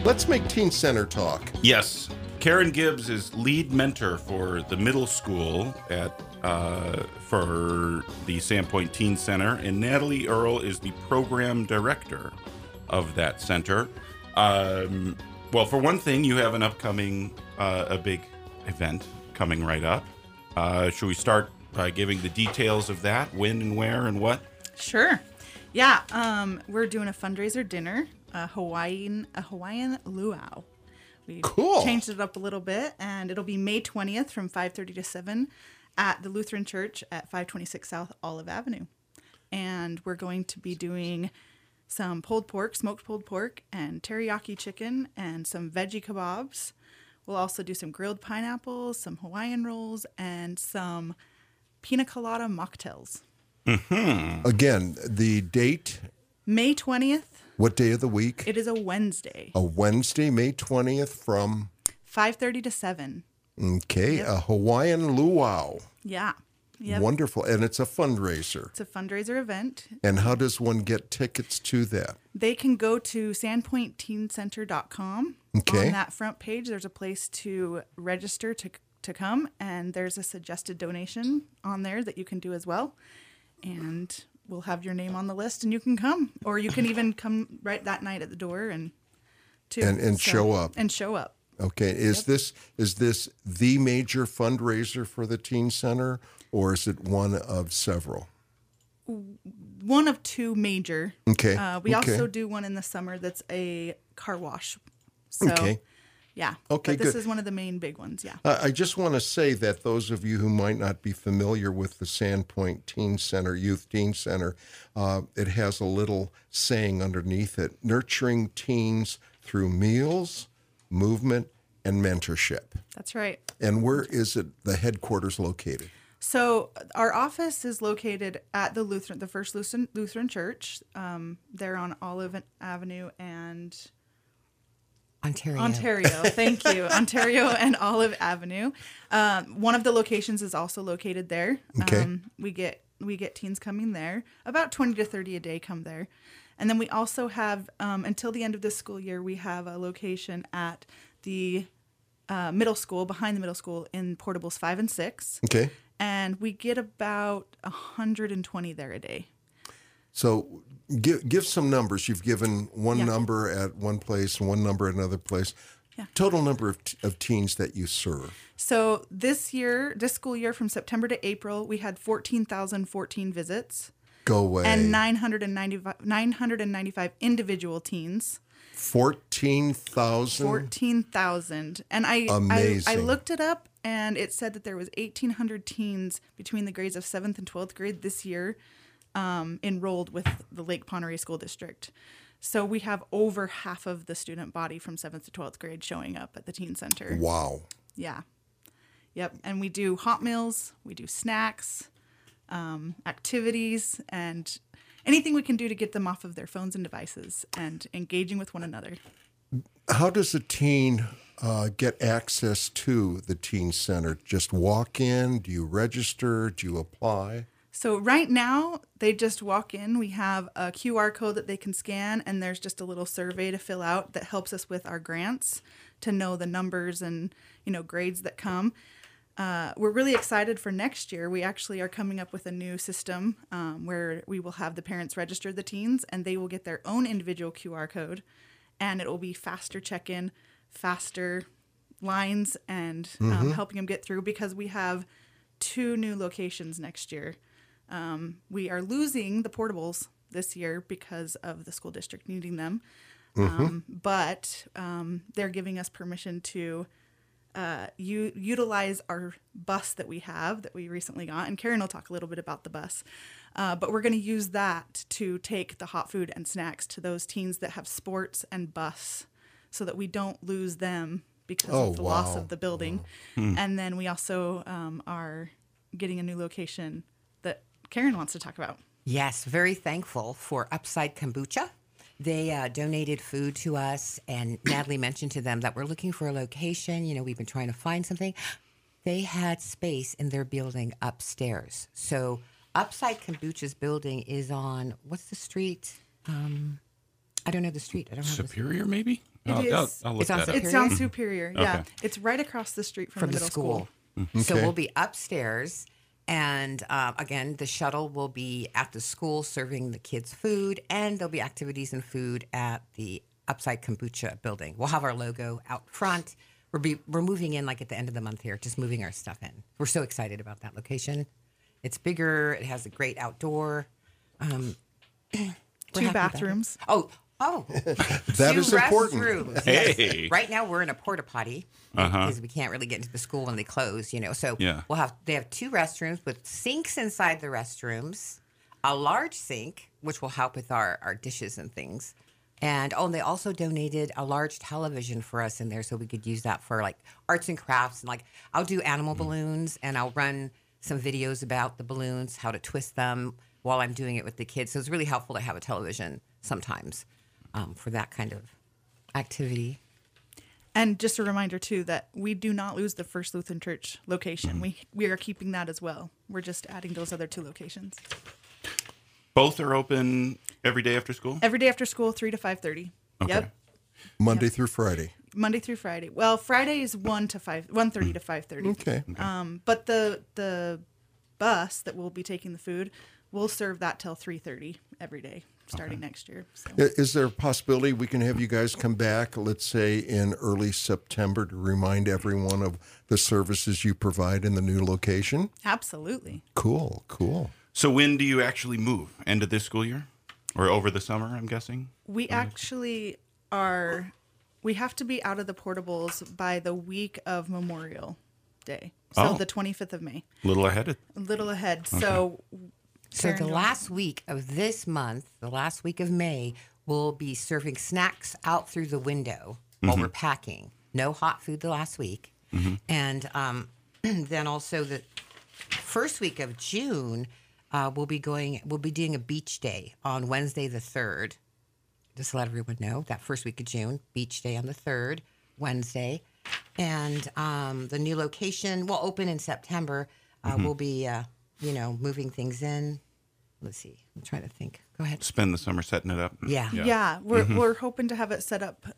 Let's make Teen Center talk. Yes. Karen Gibbs is lead mentor for the middle school for the Sandpoint Teen Center, and Natalie Earle is the program director of that center. Well, for one thing, you have an upcoming, a big event coming right up. Should we start by giving the details of that, when and where and what? Sure. Yeah, we're doing a fundraiser dinner, a Hawaiian luau. We Cool. changed it up a little bit, and it'll be May 20th from 5:30 to 7 at the Lutheran Church at 526 South Olive Avenue. And we're going to be doing some pulled pork, smoked pulled pork, and teriyaki chicken, and some veggie kebabs. We'll also do some grilled pineapples, some Hawaiian rolls, and some pina colada mocktails. Again, the date, May 20th. what day of the week? It is a Wednesday. A Wednesday, May 20th from, 5:30 to 7. okay, a Hawaiian luau. Yeah. Yep. Wonderful. And it's a fundraiser. It's a fundraiser event. And how does one get tickets to that? They can go to sandpointteencenter.com. Okay. On that front page, there's a place to register to come, and there's a suggested donation on there that you can do as well. And we'll have your name on the list, and you can come. Or you can even come right that night at the door and show up. And show up. Okay. Is this the major fundraiser for the Teen Center, or is it one of several? One of two major. Okay. We Okay. also do one in the summer that's a car wash. So, Okay. yeah. Okay, But this good. is one of the main big ones, yeah. I just want to say that those of you who might not be familiar with the Sandpoint Teen Center, Youth Teen Center, it has a little saying underneath it, nurturing teens through meals, movement, and mentorship. That's right. And where is it, the headquarters located? So our office is located at the First Lutheran Church. They're on Olive Avenue and Ontario. Thank you. Ontario and Olive Avenue. One of the locations is also located there. Okay. We get teens coming there. About 20 to 30 a day come there. And then we also have, until the end of this school year, we have a location at the middle school, behind the middle school in Portables 5 and 6. Okay. And we get about 120 there a day. So give some numbers. You've given one Yeah. number at one place and one number at another place. Yeah. Total number of teens that you serve. So this school year, from September to April, we had 14,014 visits. Go away. And 995 individual teens. 14,000? 14,000. And I Amazing. looked it up, and it said that there was 1,800 teens between the grades of 7th and 12th grade this year enrolled with the Lake Poneray School District. So we have over half of the student body from 7th to 12th grade showing up at the Teen Center. Wow. Yeah. Yep. And we do hot meals, we do snacks, activities, and anything we can do to get them off of their phones and devices and engaging with one another. How does a teen get access to the Teen Center? Just walk in? Do you register? Do you apply? So right now, they just walk in. We have a QR code that they can scan, and there's just a little survey to fill out that helps us with our grants to know the numbers and, grades that come. We're really excited for next year. We actually are coming up with a new system where we will have the parents register the teens, and they will get their own individual QR code, and it will be faster check-in, faster lines, and helping them get through, because we have 2 new locations next year. We are losing the portables this year because of the school district needing them, but they're giving us permission to utilize our bus that we recently got, and Karen will talk a little bit about the bus, but we're going to use that to take the hot food and snacks to those teens that have sports and bus, so that we don't lose them because of the loss of the building. And then we also are getting a new location that Karen wants to talk about. Yes, very thankful for Upside Kombucha. They donated food to us, and Natalie mentioned to them that we're looking for a location. We've been trying to find something. They had space in their building upstairs. So Upside Kombucha's building is on, what's the street? I don't know the street. I don't have Superior, maybe? I'll, is. I'll look It's on that up. It's on Superior. Yeah, Okay. it's right across the street from, from the the middle school. school. So Okay. we'll be upstairs, and again, the shuttle will be at the school serving the kids food, and there'll be activities and food at the Upside Kombucha building. We'll have our logo out front. We're moving in like at the end of the month here, just moving our stuff in. We're so excited about that location. It's bigger. It has a great outdoor. We're happy Two about it. bathrooms. Oh, That two is important. restrooms. Hey. Yes. Right now we're in a porta potty because we can't really get into the school when they close. So Yeah. they have two restrooms with sinks inside the restrooms, a large sink which will help with our dishes and things. And they also donated a large television for us in there so we could use that for like arts and crafts, and like I'll do animal balloons and I'll run some videos about the balloons, how to twist them while I'm doing it with the kids. So it's really helpful to have a television sometimes for that kind of activity. And just a reminder too that we do not lose the First Lutheran Church location. We are keeping that as well. We're just adding those other two locations. Both are open every day after school? Every day after school, 3 to 5:30. Okay. Yep, Monday through Friday. Monday through Friday. Well, Friday is 1:30 to 5:30. Okay. But the bus that will be taking the food will serve that till 3:30 every day starting next year. So. Is there a possibility we can have you guys come back, let's say in early September, to remind everyone of the services you provide in the new location? Absolutely. Cool, cool. So when do you actually move? End of this school year? Or over the summer, I'm guessing? We actually are. We have to be out of the portables by the week of Memorial Day, so Oh. the 25th of May. A little ahead of... A little ahead. So. So Karen, the go last week of this month, the last week of May, we'll be serving snacks out through the window while we're packing. No hot food the last week. And then also the first week of June, we'll be doing a beach day on Wednesday the 3rd. Just to let everyone know, that first week of June, beach day on the 3rd, Wednesday. And the new location will open in September. We'll be, moving things in. Let's see. I'm trying to think. Go ahead. Spend the summer setting it up. Yeah. Yeah, we're hoping to have it set up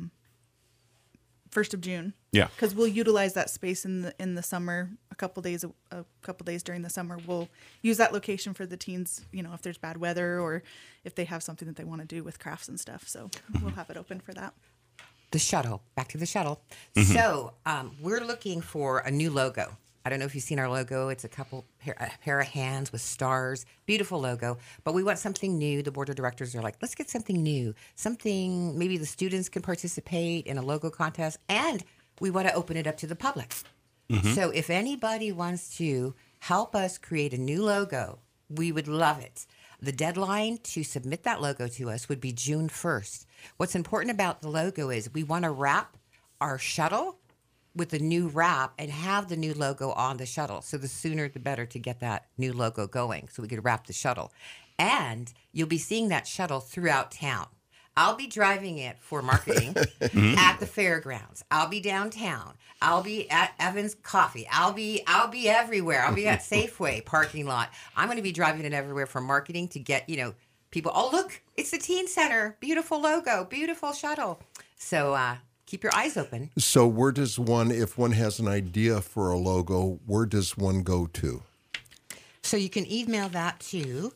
1st of June. Yeah. Because we'll utilize that space in the summer. A couple days during the summer, we'll use that location for the teens. If there's bad weather or if they have something that they want to do with crafts and stuff. So we'll have it open for that. The shuttle. Back to the shuttle. So we're looking for a new logo. I don't know if you've seen our logo. It's a pair of hands with stars. Beautiful logo. But we want something new. The board of directors are like, let's get something new. Something maybe the students can participate in a logo contest. And we want to open it up to the public. So if anybody wants to help us create a new logo, we would love it. The deadline to submit that logo to us would be June 1st. What's important about the logo is we want to wrap our shuttle with the new wrap and have the new logo on the shuttle. So the sooner the better to get that new logo going so we could wrap the shuttle. And you'll be seeing that shuttle throughout town. I'll be driving it for marketing at the fairgrounds. I'll be downtown. I'll be at Evans Coffee. I'll be everywhere. I'll be at Safeway parking lot. I'm going to be driving it everywhere for marketing to get, people, oh, look, it's the teen center. Beautiful logo, beautiful shuttle. So keep your eyes open. So where does one, if one has an idea for a logo, where does one go to? So you can email that to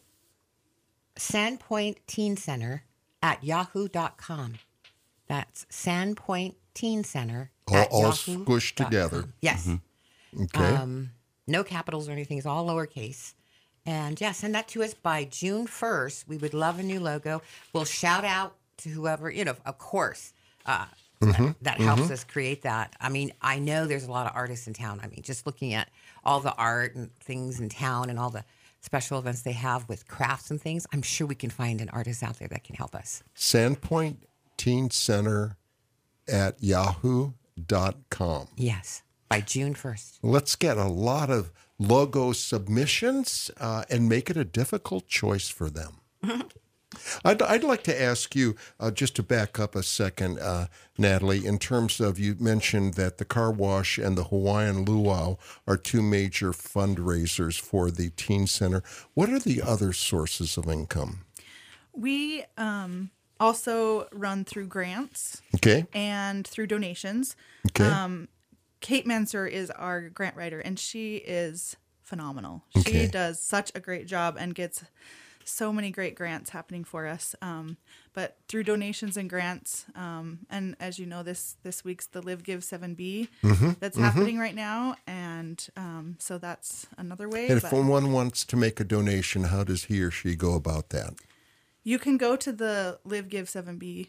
sandpointteencenter@yahoo.com. That's sandpointteencenter@yahoo.com. All squished together. Yes. Okay. No capitals or anything. It's all lowercase. And send that to us by June 1st. We would love a new logo. We'll shout out to whoever, of course, that helps us create that. I mean, I know there's a lot of artists in town. I mean, just looking at all the art and things in town and all the special events they have with crafts and things, I'm sure we can find an artist out there that can help us. Sandpoint Teen Center at yahoo.com. Yes, by June 1st. Let's get a lot of logo submissions and make it a difficult choice for them. I'd like to ask you, just to back up a second, Natalie, in terms of, you mentioned that the car wash and the Hawaiian Luau are two major fundraisers for the Teen Center. What are the other sources of income? We also run through grants Okay. and through donations. Okay. Kate Mansour is our grant writer, and she is phenomenal. Okay. She does such a great job and gets so many great grants happening for us. But through donations and grants, and as you know, this week's the Live Give 7B that's happening right now, and so that's another way. And if but one wants to make a donation, how does he or she go about that? you can go to the Live Give 7B.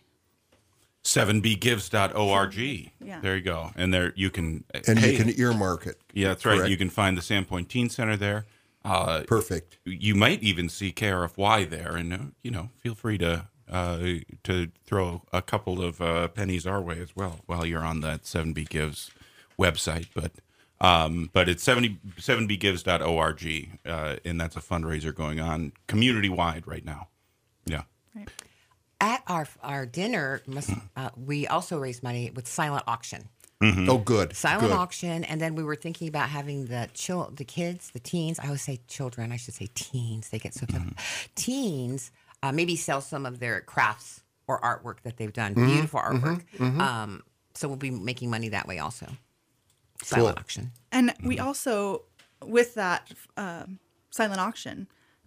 7bgives.org. Yeah. There you go. And there you can And hey, you can earmark it. yeah, that's right. correct? You can find the Sandpoint Teen Center there. Perfect. You might even see KRFY there, and feel free to throw a couple of pennies our way as well while you're on that 7B Gives website. But it's 7bgives.org, and that's a fundraiser going on community wide right now. Yeah. Right. At our dinner, we also raise money with silent auction. Oh, good. Silent good. auction, and then we were thinking about having the kids, the teens. I always say children. I should say teens. They get so tough. Teens maybe sell some of their crafts or artwork that they've done. Beautiful artwork. So we'll be making money that way also. Silent auction. And we also, with that silent auction,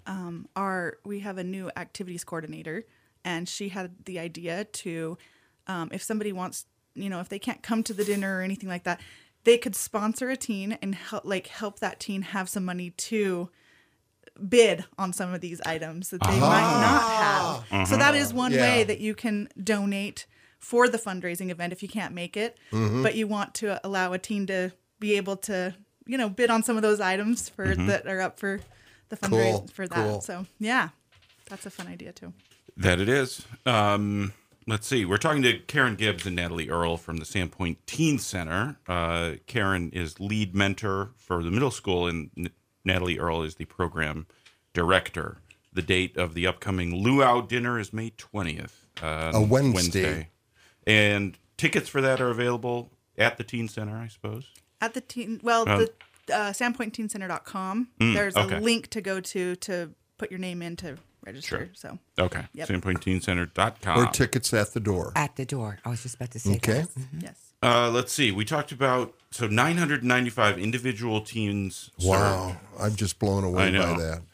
we have a new activities coordinator, and she had the idea to, if somebody wants, if they can't come to the dinner or anything like that, they could sponsor a teen and help that teen have some money to bid on some of these items that they might not have. So that is one way that you can donate for the fundraising event if you can't make it, but you want to allow a teen to be able to, bid on some of those items that are up for the fundraising for that. Cool. So yeah, that's a fun idea too. That it is. Let's see. We're talking to Karen Gibbs and Natalie Earl from the Sandpoint Teen Center. Karen is lead mentor for the middle school, and Natalie Earl is the program director. The date of the upcoming Luau dinner is May 20th. A Wednesday. And tickets for that are available at the Teen Center, I suppose. At the the sandpointteencenter.com. There's okay. a link to go to put your name in to register. Sure. So Okay. Yep. Sandpointteencenter.com. Or tickets at the door. At the door. I was just about to say Okay. that. yes. Let's see. We talked about 995 individual teens. Wow. I'm just blown away I know. by that.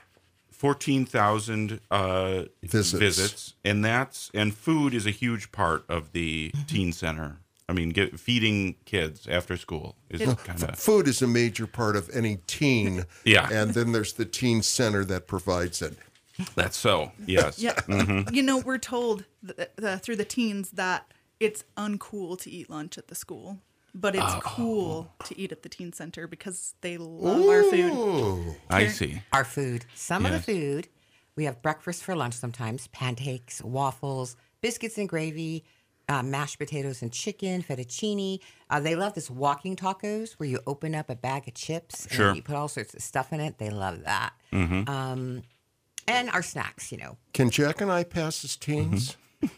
14,000 Visits. and food is a huge part of the teen center. I mean, feeding kids after school is kind of Food is a major part of any teen. Yeah. And then there's the teen center that provides it. that's so. Yes. Yeah. We're told through the teens that it's uncool to eat lunch at the school, but it's cool to eat at the teen center because they love our food. Ooh. I see. Our food. Some of Yes. the food. We have breakfast for lunch sometimes. Pancakes, waffles, biscuits and gravy, mashed potatoes and chicken, fettuccine. They love this walking tacos where you open up a bag of chips Sure. and you put all sorts of stuff in it. They love that. And our snacks, Can Jack and I pass as teens?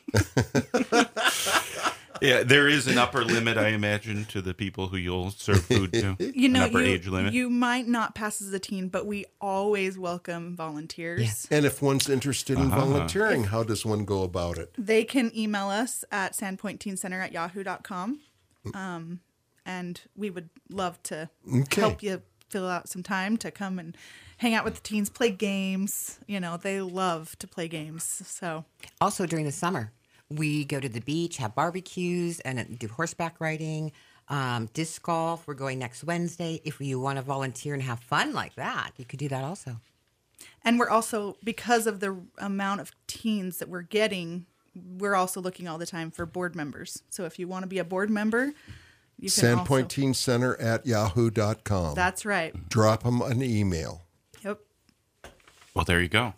Yeah, there is an upper limit, I imagine, to the people who you'll serve food to. An upper age limit. You might not pass as a teen, but we always welcome volunteers. Yes. And if one's interested in volunteering, how does one go about it? They can email us at sandpointteencenter@yahoo.com. And we would love to help you fill out some time to come and hang out with the teens, play games. They love to play games. So Also during the summer, we go to the beach, have barbecues, and do horseback riding, disc golf. We're going next Wednesday. If you want to volunteer and have fun like that, you could do that also. And we're also, because of the amount of teens that we're getting, we're also looking all the time for board members. So if you want to be a board member, you can Sandpoint Teen Center at yahoo.com. That's right. Drop them an email. Yep. Well, there you go.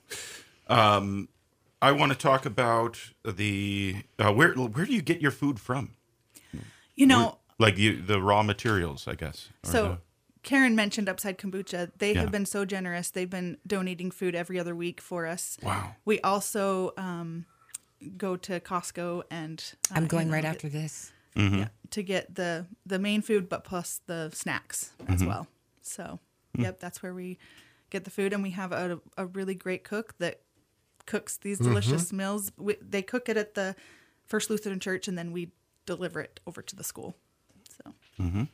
I want to talk about the where do you get your food from? Like the raw materials, I guess. So Karen mentioned Upside Kombucha. They Yeah. have been so generous. They've been donating food every other week for us. Wow. We also go to Costco and I'm going right after this. yeah, to get the main food, but plus the snacks as well. So, yep, that's where we get the food, and we have a really great cook that cooks these delicious meals. They cook it at the First Lutheran Church, and then we deliver it over to the school. So.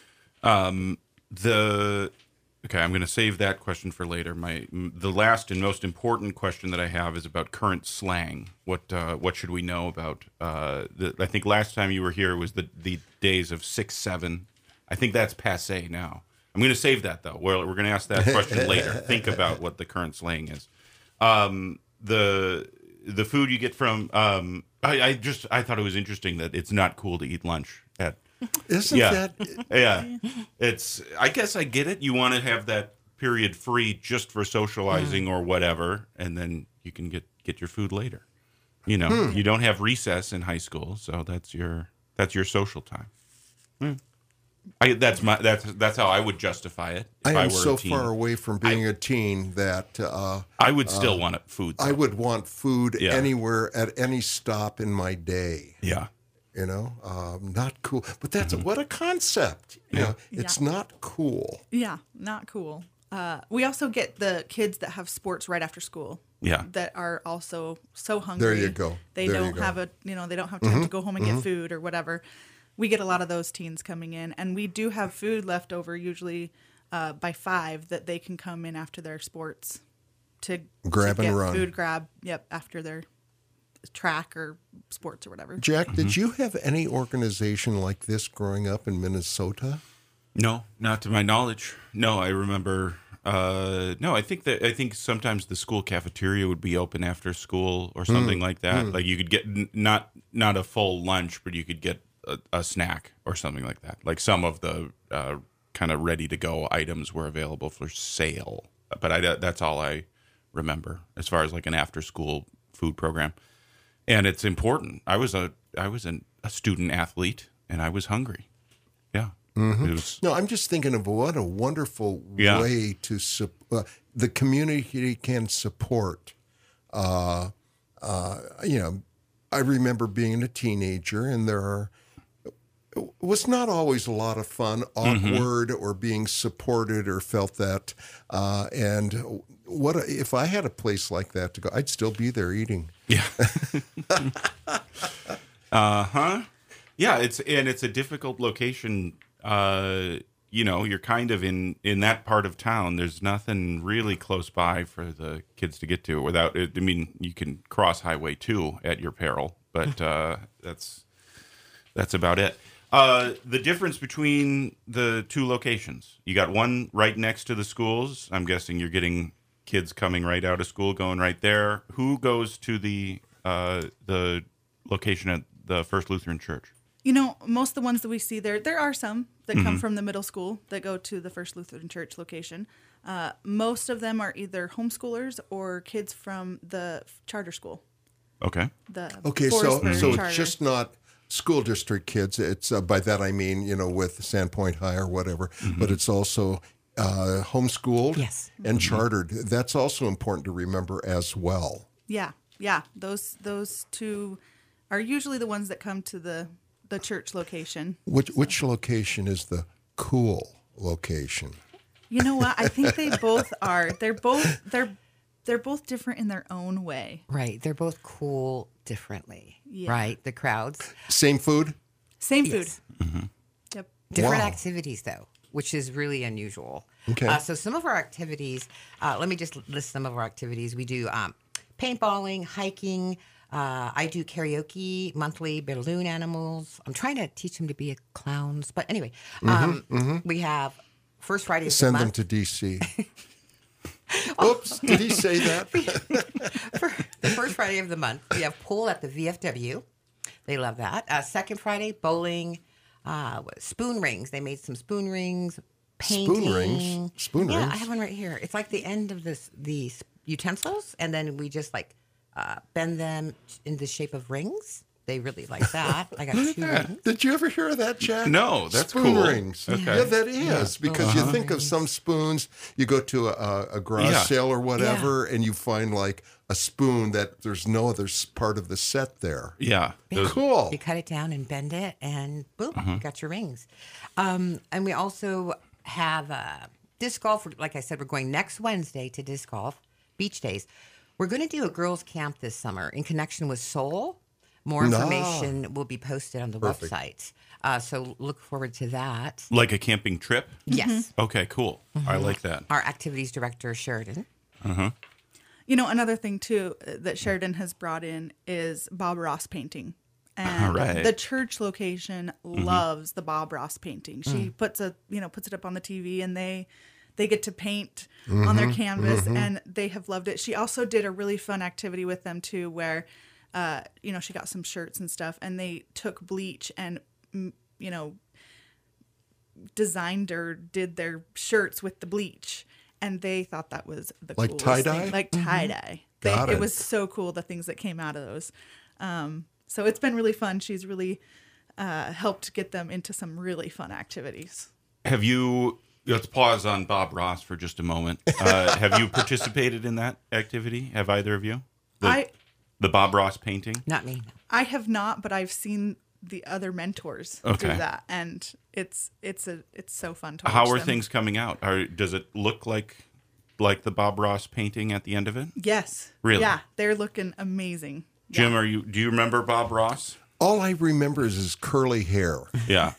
Okay, I'm going to save that question for later. The last and most important question that I have is about current slang. What should we know about? I think last time you were here was the days of 6-7. I think that's passé now. I'm going to save that though. We're going to ask that question later. Think about what the current slang is. The food you get from. I thought it was interesting that it's not cool to eat lunch at. Isn't that? Yeah. I guess I get it. You want to have that period free just for socializing or whatever, and then you can get your food later. You know, you don't have recess in high school, so that's your social time. That's how I would justify it. If I am were so a teen. far away from being a teen that I would still want food. Though. I would want food anywhere at any stop in my day. Yeah. You know, not cool. But that's what a concept. You know, it's not cool. Yeah, not cool. We also get the kids that have sports right after school. Yeah. That are also so hungry. There you go. They don't have they don't have time to go home and get food or whatever. We get a lot of those teens coming in, and we do have food left over usually by 5 that they can come in after their sports to grab to and get run. Food grab, after their track or sports or whatever. Jack, did you have any organization like this growing up in Minnesota? No, not to my knowledge. No, I remember. No, I think sometimes the school cafeteria would be open after school or something like that. Like you could get not a full lunch, but you could get a snack or something like that. Like some of the kind of ready to go items were available for sale. But that's all I remember as far as like an after school food program. And it's important. I was a student athlete, and I was hungry. Yeah. No, I'm just thinking of what a wonderful way to the community can support. You know, I remember being a teenager, and it was not always a lot of fun, awkward, or being supported, or felt that. And if I had a place like that to go, I'd still be there eating. Yeah. Yeah, it's a difficult location. You know, you're kind of in that part of town. There's nothing really close by for the kids to get to without it. I mean, you can cross Highway 2 at your peril, but that's about it. The difference between the two locations, you got one right next to the schools. I'm guessing you're getting kids coming right out of school, going right there. Who goes to the location at the First Lutheran Church? You know, most of the ones that we see there are some that come from the middle school that go to the First Lutheran Church location. Most of them are either homeschoolers or kids from the charter school. Okay. Okay, so charter. it's just not school district kids. It's by that I mean, you know, with Sandpoint High or whatever, but it's also homeschooled and chartered. That's also important to remember as well. Yeah. Those two are usually the ones that come to the church location. Which location is the cool location? You know what? I think they both are. They're both different in their own way. Right. They're both cool differently. Yeah. Right. The crowds. Same food? Same food. Yes. Yep. Different Wow. activities, though, which is really unusual. Okay. So some of our activities, let me just list some of our activities. We do paintballing, hiking. I do karaoke, monthly balloon animals. I'm trying to teach them to be clowns. But anyway, we have First Friday of the Send them month. to D.C. Oops, did he say that? For the first Friday of the month, we have pool at the VFW. They love that. Second Friday, bowling, spoon rings. They made some spoon rings, painting. Spoon rings? Spoon yeah, rings? I have one right here. It's like the end of these utensils, and then we just like bend them in the shape of rings. They really like that. I got 2 rings. Did you ever hear of that, Jack? No, that's spoon cool. rings. Okay. Yeah, that is because you think of some spoons. You go to a garage sale or whatever, and you find like a spoon that there's no other part of the set there. Yeah. Cool. You cut it down and bend it, and boom, you got your rings. And we also have disc golf. Like I said, we're going next Wednesday to disc golf, beach days. We're going to do a girls' camp this summer in connection with Seoul. More No. information will be posted on the Perfect. website. So look forward to that. Like a camping trip? Yes. Okay, cool. I like that. Our activities director, Sheridan. You know, another thing too that Sheridan has brought in is Bob Ross painting. And All right. the church location loves the Bob Ross painting. She puts it up on the TV, and they get to paint on their canvas, and they have loved it. She also did a really fun activity with them too, where she got some shirts and stuff, and they took bleach and designed or did their shirts with the bleach, and they thought that was the Like coolest tie-dye? thing. Like tie-dye. Got It it. was so cool, the things that came out of those. So it's been really fun. She's really helped get them into some really fun activities. Have you, let's pause on Bob Ross for just a moment. Have you participated in that activity? Have either of you? The Bob Ross painting? Not me. I have not, but I've seen the other mentors do Okay. that, and it's so fun to watch How are them. things coming out? Does it look like the Bob Ross painting at the end of it? Yes. Really? Yeah, they're looking amazing. Jim, do you remember Bob Ross? All I remember is his curly hair. Yeah.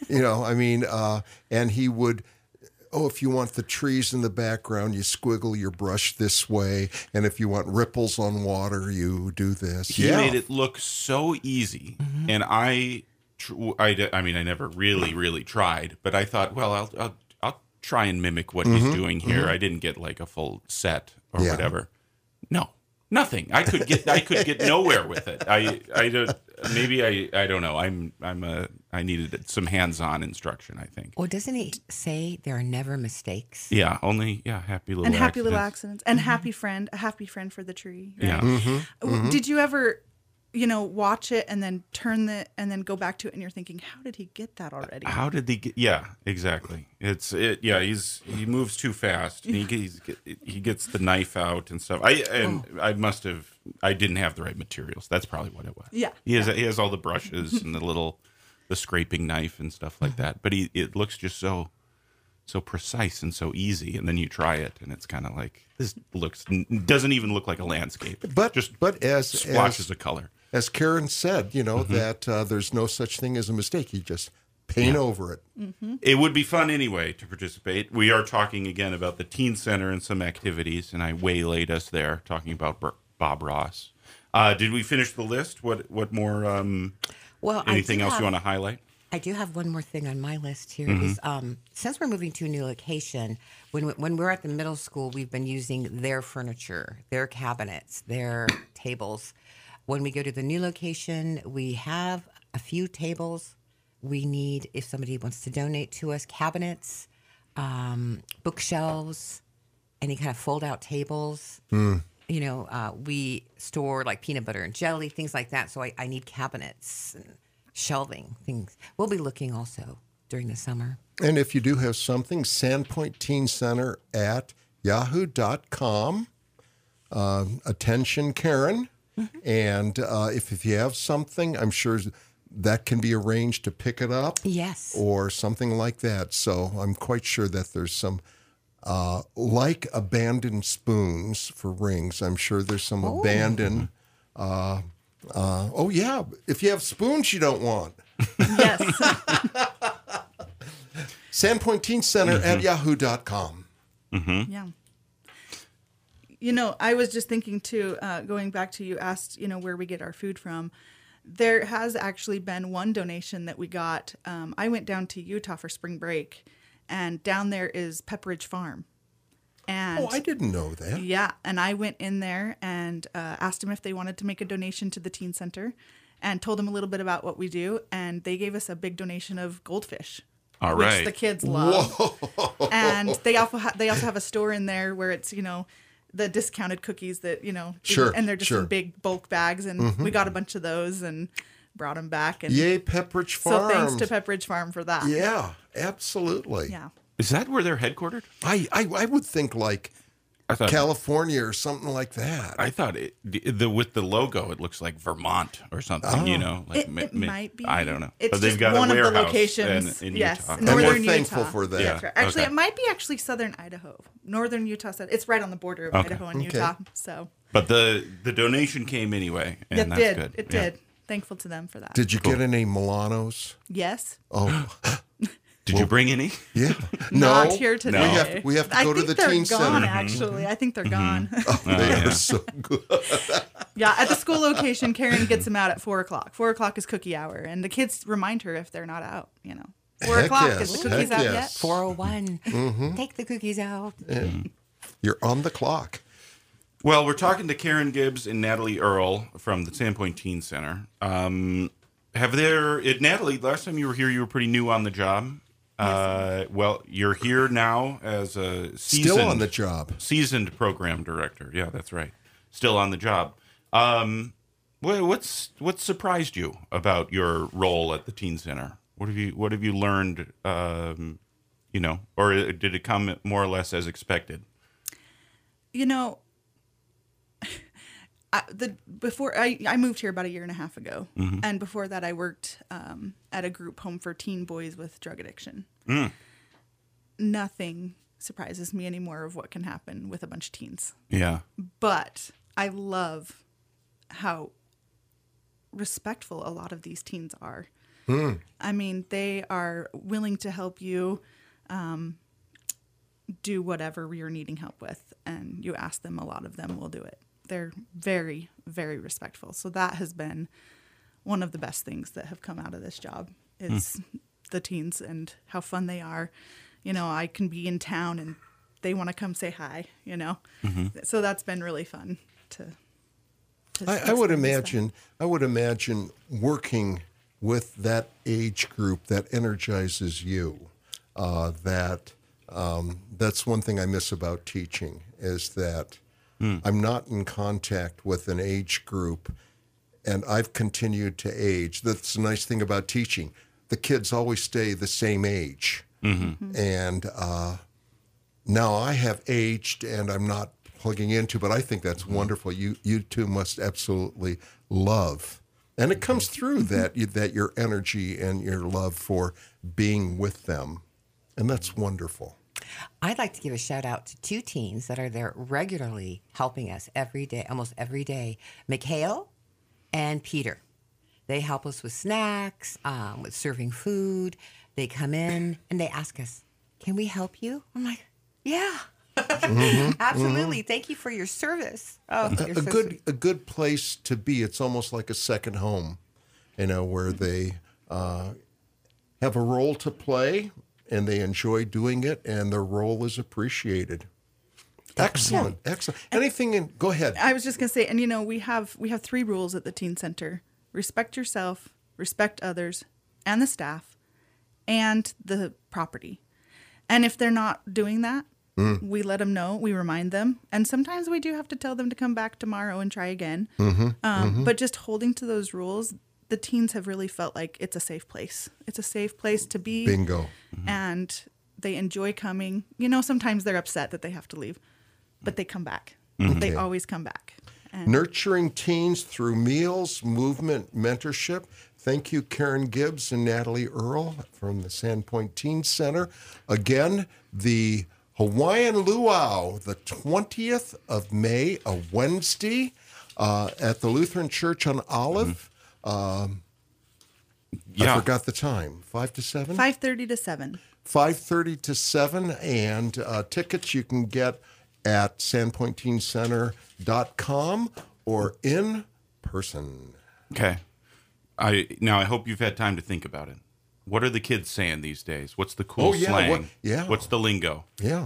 And he would, if you want the trees in the background, you squiggle your brush this way. And if you want ripples on water, you do this. He made it look so easy. And I never really tried, but I thought, well, I'll try and mimic what he's doing here. I didn't get like a full set or Yeah. whatever. No, nothing. I could get nowhere with it. I don't know. I needed some hands-on instruction, I think. Well, doesn't he say there are never mistakes? Yeah, happy little And happy little accidents. accidents. And a happy friend for the tree. Right? Yeah. Did you ever, watch it and then and then go back to it, and you're thinking, how did he get that already? How did he get? Yeah, exactly. He moves too fast. And he gets the knife out and stuff. I didn't have the right materials. That's probably what it was. Yeah. He has all the brushes and the scraping knife and stuff like that. But it looks just so precise and so easy. And then you try it, and it's kind of like this doesn't even look like a landscape. But as splotches of color. As Karen said, that there's no such thing as a mistake. You just paint over it. It would be fun anyway to participate. We are talking again about the Teen Center and some activities, and I waylaid us there talking about Bob Ross. Did we finish the list? What more? Well, Anything else you want to highlight? I do have one more thing on my list here. Is since we're moving to a new location, when we're at the middle school, we've been using their furniture, their cabinets, their tables. When we go to the new location, we have a few tables. We need, if somebody wants to donate to us, cabinets, bookshelves, any kind of fold-out tables. We store like peanut butter and jelly, things like that. So I need cabinets and shelving things. We'll be looking also during the summer. And if you do have something, Sandpoint Teen Center at yahoo.com. Attention, Karen. And if you have something, I'm sure that can be arranged to pick it up. Yes. Or something like that. So I'm quite sure that there's some, like abandoned spoons for rings. I'm sure there's some abandoned. If you have spoons you don't want. Yes. Sandpoint Teen Center at yahoo.com. Yeah. I was just thinking too, going back to you asked, where we get our food from. There has actually been one donation that we got. I went down to Utah for spring break, and down there is Pepperidge Farm. And I didn't know that. yeah, and I went in there and asked them if they wanted to make a donation to the teen center, and told them a little bit about what we do, and they gave us a big donation of goldfish. All which right. the kids love. And they also have a store in there where it's the discounted cookies that Sure, and they're just sure. in big bulk bags, and we got a bunch of those and brought them back. And Yay, Pepperidge Farm. so thanks to Pepperidge Farm for that. Yeah, absolutely. Yeah. Is that where they're headquartered? I would think like I thought California or something like that. I thought with the logo, it looks like Vermont or something. Like It might be. I don't know. It's But they've just got one a of the warehouse locations. in yes, Utah. And we're northern thankful Utah. for that. Yeah. That's right. Actually, Okay. it might be southern Idaho. Northern Utah. It's right on the border of Idaho and Okay. Utah. So But the donation came anyway, and It that's did. good. It Yeah. did. Thankful to them for that. Did you get any Milanos? Yes. Oh, Did you bring any? yeah. Not No, here today. We have to go to the they're teen gone, center. actually. I think they're gone. They yeah. are so good. Yeah, at the school location, Karen gets them out at 4 o'clock. 4 o'clock is cookie hour, and the kids remind her if they're not out. 4 Heck o'clock yes, is the cookies heck out yes. yet? 401. Take the cookies out. You're on the clock. Well, we're talking to Karen Gibbs and Natalie Earl from the Sandpoint Teen Center. Natalie, last time you were here, you were pretty new on the job. Well, you're here now as a Still on the job. seasoned program director. Yeah, that's right. Still on the job. What's surprised you about your role at the Teen Center? What have you learned? Or did it come more or less as expected? Before I moved here about 1.5 years ago, Mm-hmm. and before that I worked at a group home for teen boys with drug addiction. Nothing surprises me anymore of what can happen with a bunch of teens. Yeah. But I love how respectful a lot of these teens are. I mean, they are willing to help you do whatever you're needing help with, and you ask them, a lot of them will do it. They're very, very respectful. So that has been one of the best things that have come out of this job is the teens and how fun they are. I can be in town and they want to come say hi, So that's been really fun to I would experience that. imagine working with that age group that energizes you. That's one thing I miss about teaching is that I'm not in contact with an age group, and I've continued to age. That's the nice thing about teaching. The kids always stay the same age. And now I have aged, and I'm not plugging into, but I think that's wonderful. You two must absolutely love. And it comes through that your energy and your love for being with them. And that's wonderful. I'd like to give a shout out to 2 teens that are there regularly helping us every day, almost every day. Mikhail and Peter. They help us with snacks, with serving food. They come in and they ask us, "Can we help you?" I'm like, "Yeah, absolutely. Thank you for your service." Oh, you're so sweet. A good place to be. It's almost like a second home, where they have a role to play and they enjoy doing it, and their role is appreciated. Excellent. Anything? Go ahead. I was just gonna say, and we have 3 rules at the teen center: respect yourself, respect others, and the staff, and the property. And if they're not doing that, we let them know. We remind them, and sometimes we do have to tell them to come back tomorrow and try again. But just holding to those rules, the teens have really felt like it's a safe place. It's a safe place to be. Bingo. And they enjoy coming. Sometimes they're upset that they have to leave, but they come back. They always come back. And Nurturing teens through meals, movement, mentorship. Thank you, Karen Gibbs and Natalie Earl from the Sandpoint Teen Center. Again, the Hawaiian Luau, the 20th of May, a Wednesday, at the Lutheran Church on Olive. I forgot the time. 5 to 7? 5:30 to 7. 5:30 to 7, and tickets you can get at sandpointteencenter.com or in person. Okay. I hope you've had time to think about it. What are the kids saying these days? What's the cool slang? What's the lingo? Yeah.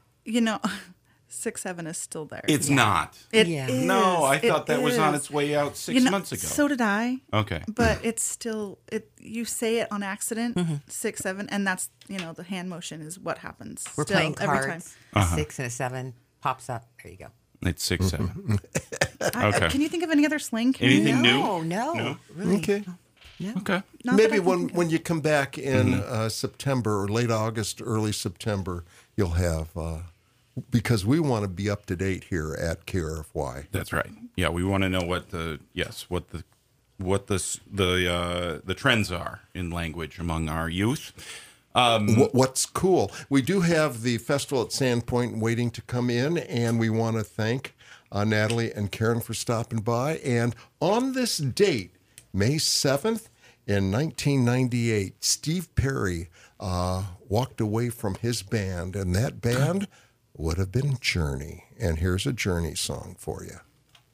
6-7 is still there. It's not. It Yeah. is. No, I thought that was on is. its way out 6 months ago. So did I. Okay. But it's still you say it on accident, 6-7, and that's the hand motion is what happens. We're still, playing every time. cards. 6 and a 7 pops up. There you go. It's 6-7. Okay. Can you think of any other slang? Anything new? No. Really. Okay. Okay. Not that Maybe I can think of. when you come back in September or late August, early September, you'll have, because we want to be up to date here at KRFY. That's right. Yeah, we want to know what the trends are in language among our youth. What's cool, we do have the festival at Sandpoint waiting to come in, and we want to thank Natalie and Karen, for stopping by. And on this date, May 7th, in 1998, Steve Perry walked away from his band, and that band would have been Journey. And here's a Journey song for you.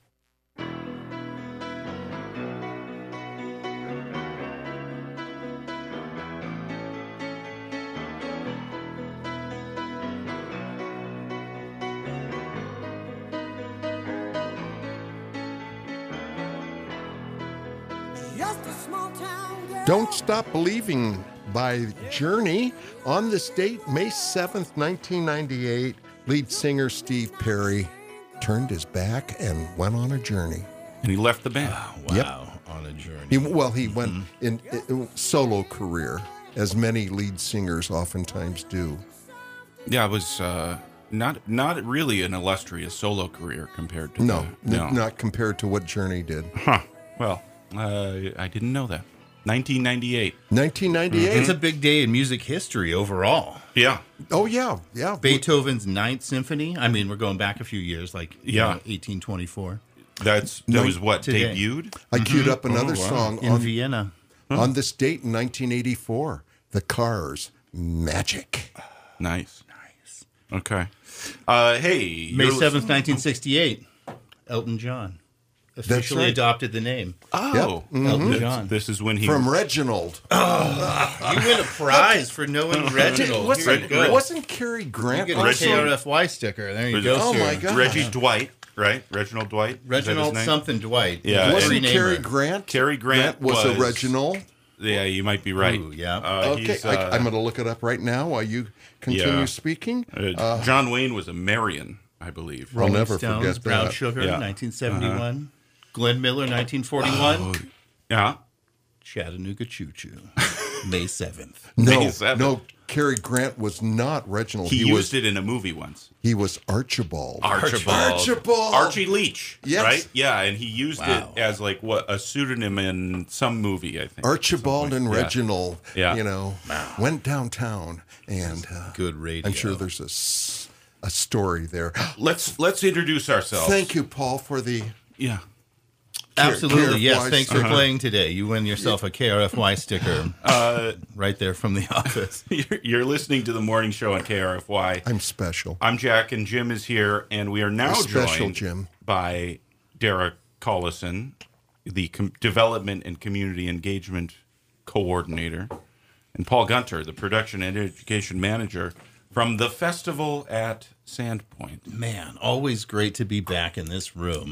Don't Stop Believing by Journey. On this date, May 7th, 1998, lead singer Steve Perry turned his back and went on a journey. And he left the band. Wow, Yep. on a journey. He went in solo career, as many lead singers oftentimes do. Yeah, it was not really an illustrious solo career compared to Not compared to what Journey did. Huh. Well, I didn't know that. 1998. 1998. It's a big day in music history overall. Yeah. Oh, yeah. Beethoven's Ninth Symphony. I mean, we're going back a few years, like 1824. That was what today. debuted? I queued up another song In Vienna. on this date in 1984. The Cars, Magic. Nice. Okay. Hey, May you're 7th, 1968. Elton John officially right. adopted the name. Oh, Elton John. this is when he From Reginald. You win a prize for knowing Reginald. Here you go. Wasn't Cary You Grant get a also? KRFY sticker. There you go, Oh, sir. my God. Reggie Dwight, right? Reginald Dwight. Is that his Reginald name? something Dwight. Yeah. Wasn't Every Cary namer. Grant? Cary Grant was a was- Reginald. Yeah, you might be right. Ooh, yeah. Okay, he's, I'm going to look it up right now while you continue Yeah. speaking. John Wayne was a Marion, I believe. I'll never Stones, forget Brown that. Sugar, Yeah. 1971. Glenn Miller, 1941. Yeah. Chattanooga Choo Choo, May 7th. No, May 7th. no, Cary Grant was not Reginald. He used it in a movie once. He was Archibald. Archibald. Archie Leach. Yes. Right? Yeah, and he used Wow. it as like a pseudonym in some movie, I think. Archibald and Yeah. Reginald, Yeah. went downtown, and Good radio. I'm sure there's a story there. Let's introduce ourselves. Thank you, Paul, for the Yeah. Absolutely, yes. KRFY Thanks for playing today. You win yourself a KRFY sticker right there from the office. You're listening to the morning show on KRFY. I'm special. I'm Jack, and Jim is here, and we are now Special joined Jim. by Derek Collison, the Development and Community Engagement Coordinator, and Paul Gunter, the Production and Education Manager from the festival at Sandpoint. Man, always great to be back in this room.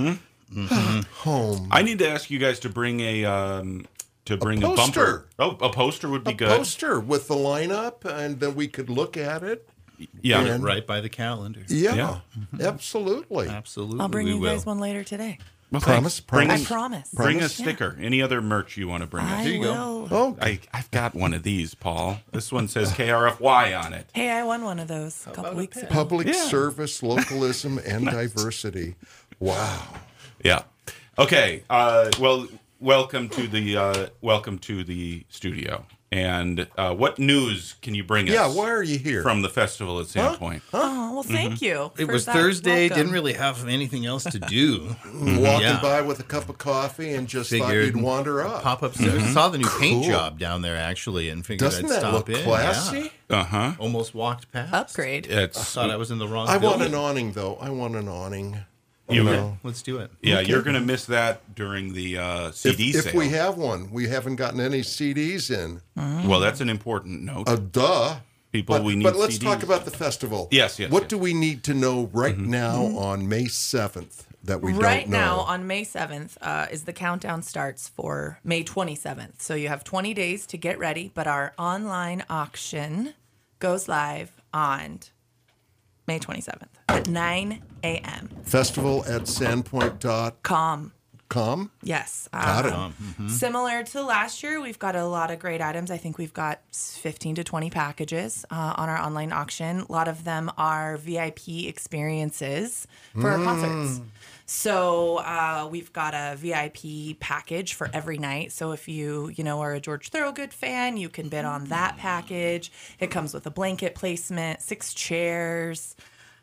Home. I need to ask you guys to bring a poster. bumper. Oh, a poster would be A good. poster with the lineup, and then we could look at it. Yeah. And- Right by the calendar. Yeah, absolutely. Absolutely. I'll bring we you will. guys one later today. Well, Promise? thanks. Bring, I Promise? promise. bring a Promise? sticker. Any other merch you want to bring us? I Here you go. will. Oh, I've got one of these, Paul. This one says KRFY on it. Hey, I won one of those a couple weeks ago. public Yeah. service, localism, and diversity. Wow. Yeah. Okay. Well, welcome to the studio. And what news can you bring us? Yeah, why are you here? from the festival at Sandpoint? Oh, well, thank you. It for was that Thursday. welcome. Didn't really have anything else to do. Walking Yeah. by with a cup of coffee and just thought Figured you'd wander up. Pop upstairs. Saw the new paint Cool. job down there actually, and figured Doesn't I'd that stop look in. classy? Yeah. Uh-huh. Almost walked past. Upgrade. It's Thought I was in the wrong. I want building. an awning, though. I want an awning. You- know. Let's do it. yeah, you're going to miss that during the CD If sale. we have one, we haven't gotten any CDs in. Well, that's an important note. Duh. People, But, we need but let's CDs. talk about the festival. Yes. What yes. do we need to know right now on May 7th that we Right don't know? now, on May 7th, is the countdown starts for May 27th. So you have 20 days to get ready, but our online auction goes live on May 27th at 9 a.m. Festival at sandpoint.com. Yes. Got it. Similar to last year, we've got a lot of great items. I think we've got 15 to 20 packages on our online auction. A lot of them are VIP experiences for our concerts. So we've got a VIP package for every night. So if you are a George Thorogood fan, you can bid on that package. It comes with a blanket placement, 6 chairs.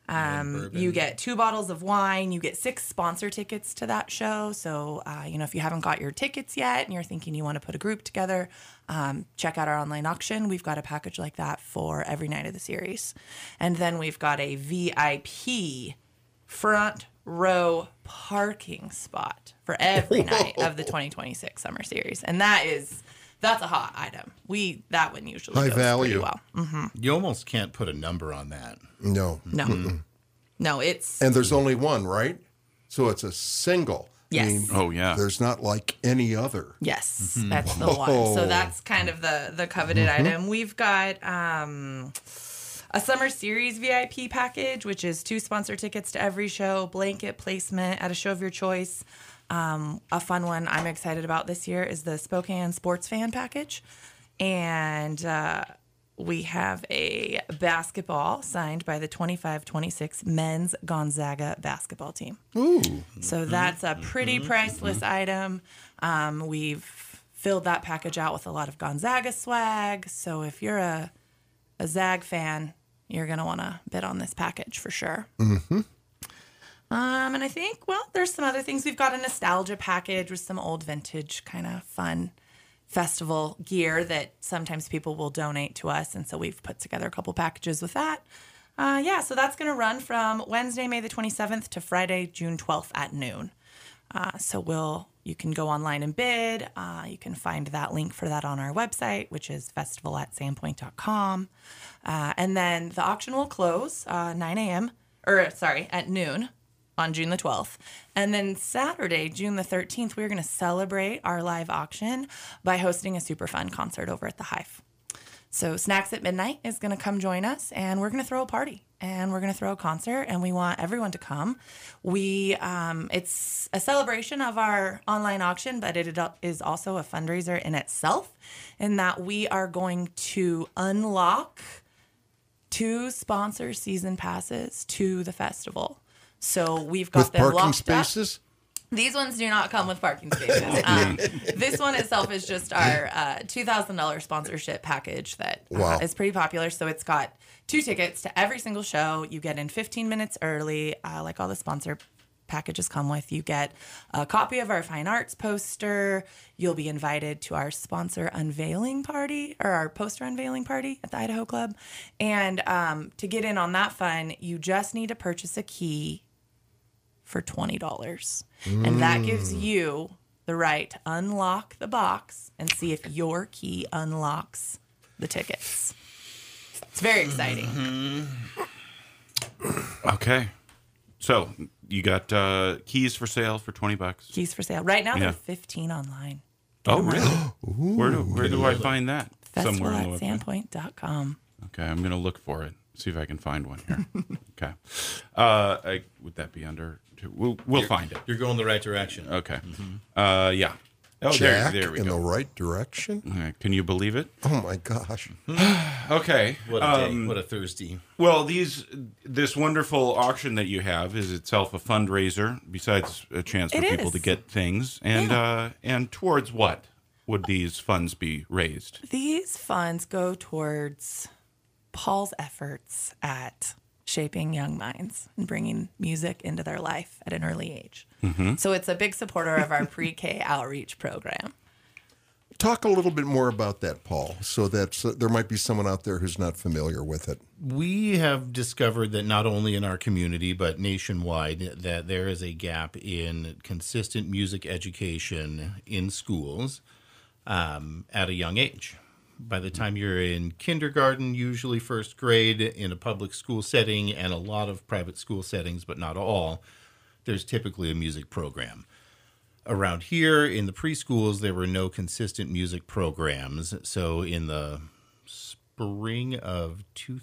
You get 2 bottles of wine. You get 6 sponsor tickets to that show. So, if you haven't got your tickets yet and you're thinking you want to put a group together, check out our online auction. We've got a package like that for every night of the series. And then we've got a VIP front row parking spot for every night of the 2026 Summer Series. And that's a hot item. That one usually high goes value. pretty well. You almost can't put a number on that. No. No, it's... And there's only one, right? So it's a single. Yes. Oh, yeah. There's not like any other. Yes, that's the one. So that's kind of the coveted item. We've got a Summer Series VIP package, which is 2 sponsor tickets to every show, blanket placement at a show of your choice. A fun one I'm excited about this year is the Spokane Sports Fan package. And we have a basketball signed by the 25-26 men's Gonzaga basketball team. Ooh. So that's a pretty priceless item. We've filled that package out with a lot of Gonzaga swag. So if you're a Zag fan, you're going to want to bid on this package for sure. Mm-hmm. And I think, there's some other things. We've got a nostalgia package with some old vintage kind of fun festival gear that sometimes people will donate to us. And so we've put together a couple packages with that. So that's going to run from Wednesday, May the 27th to Friday, June 12th at noon. You can go online and bid. You can find that link for that on our website, which is festival@sandpoint.com. And then the auction will close at noon on June the 12th. And then Saturday, June the 13th, we're going to celebrate our live auction by hosting a super fun concert over at the Hive. So Snacks at Midnight is going to come join us, and we're going to throw a party, and we're going to throw a concert, and we want everyone to come. It's a celebration of our online auction, but it is also a fundraiser in itself, in that we are going to unlock 2 sponsor season passes to the festival. So we've got With them parking locked spaces? These ones do not come with parking spaces. This one itself is just our $2,000 sponsorship package that is pretty popular. So it's got 2 tickets to every single show. You get in 15 minutes early, like all the sponsor packages come with. You get a copy of our fine arts poster. You'll be invited to our sponsor unveiling party, or our poster unveiling party at the Idaho Club. And to get in on that fun, you just need to purchase a key for $20. And that gives you the right to unlock the box and see if your key unlocks the tickets. It's very exciting. Okay. So you got keys for sale for $20. Keys for sale. Right now, Yeah. they're $15 online. Oh, really? Where do I find that? Somewhere on the website. Festival@sandpoint.com. Okay, I'm going to look for it. See if I can find one here. Okay. Would that be under? We'll find it. You're going the right direction. Okay. Yeah. Oh, Jack there we in go. the right direction? All right, can you believe it? Oh, my gosh. Okay. What a day. What a Thursday. Well, this wonderful auction that you have is itself a fundraiser, besides a chance for It people is. to get things. And towards what would these funds be raised? These funds go towards Paul's efforts at shaping young minds and bringing music into their life at an early age. Mm-hmm. So it's a big supporter of our pre-K outreach program. Talk a little bit more about that, Paul, so that there might be someone out there who's not familiar with it. We have discovered that not only in our community, but nationwide, that there is a gap in consistent music education in schools at a young age. By the time you're in kindergarten, usually first grade, in a public school setting and a lot of private school settings, but not all, there's typically a music program. Around here in the preschools, there were no consistent music programs. So in the spring of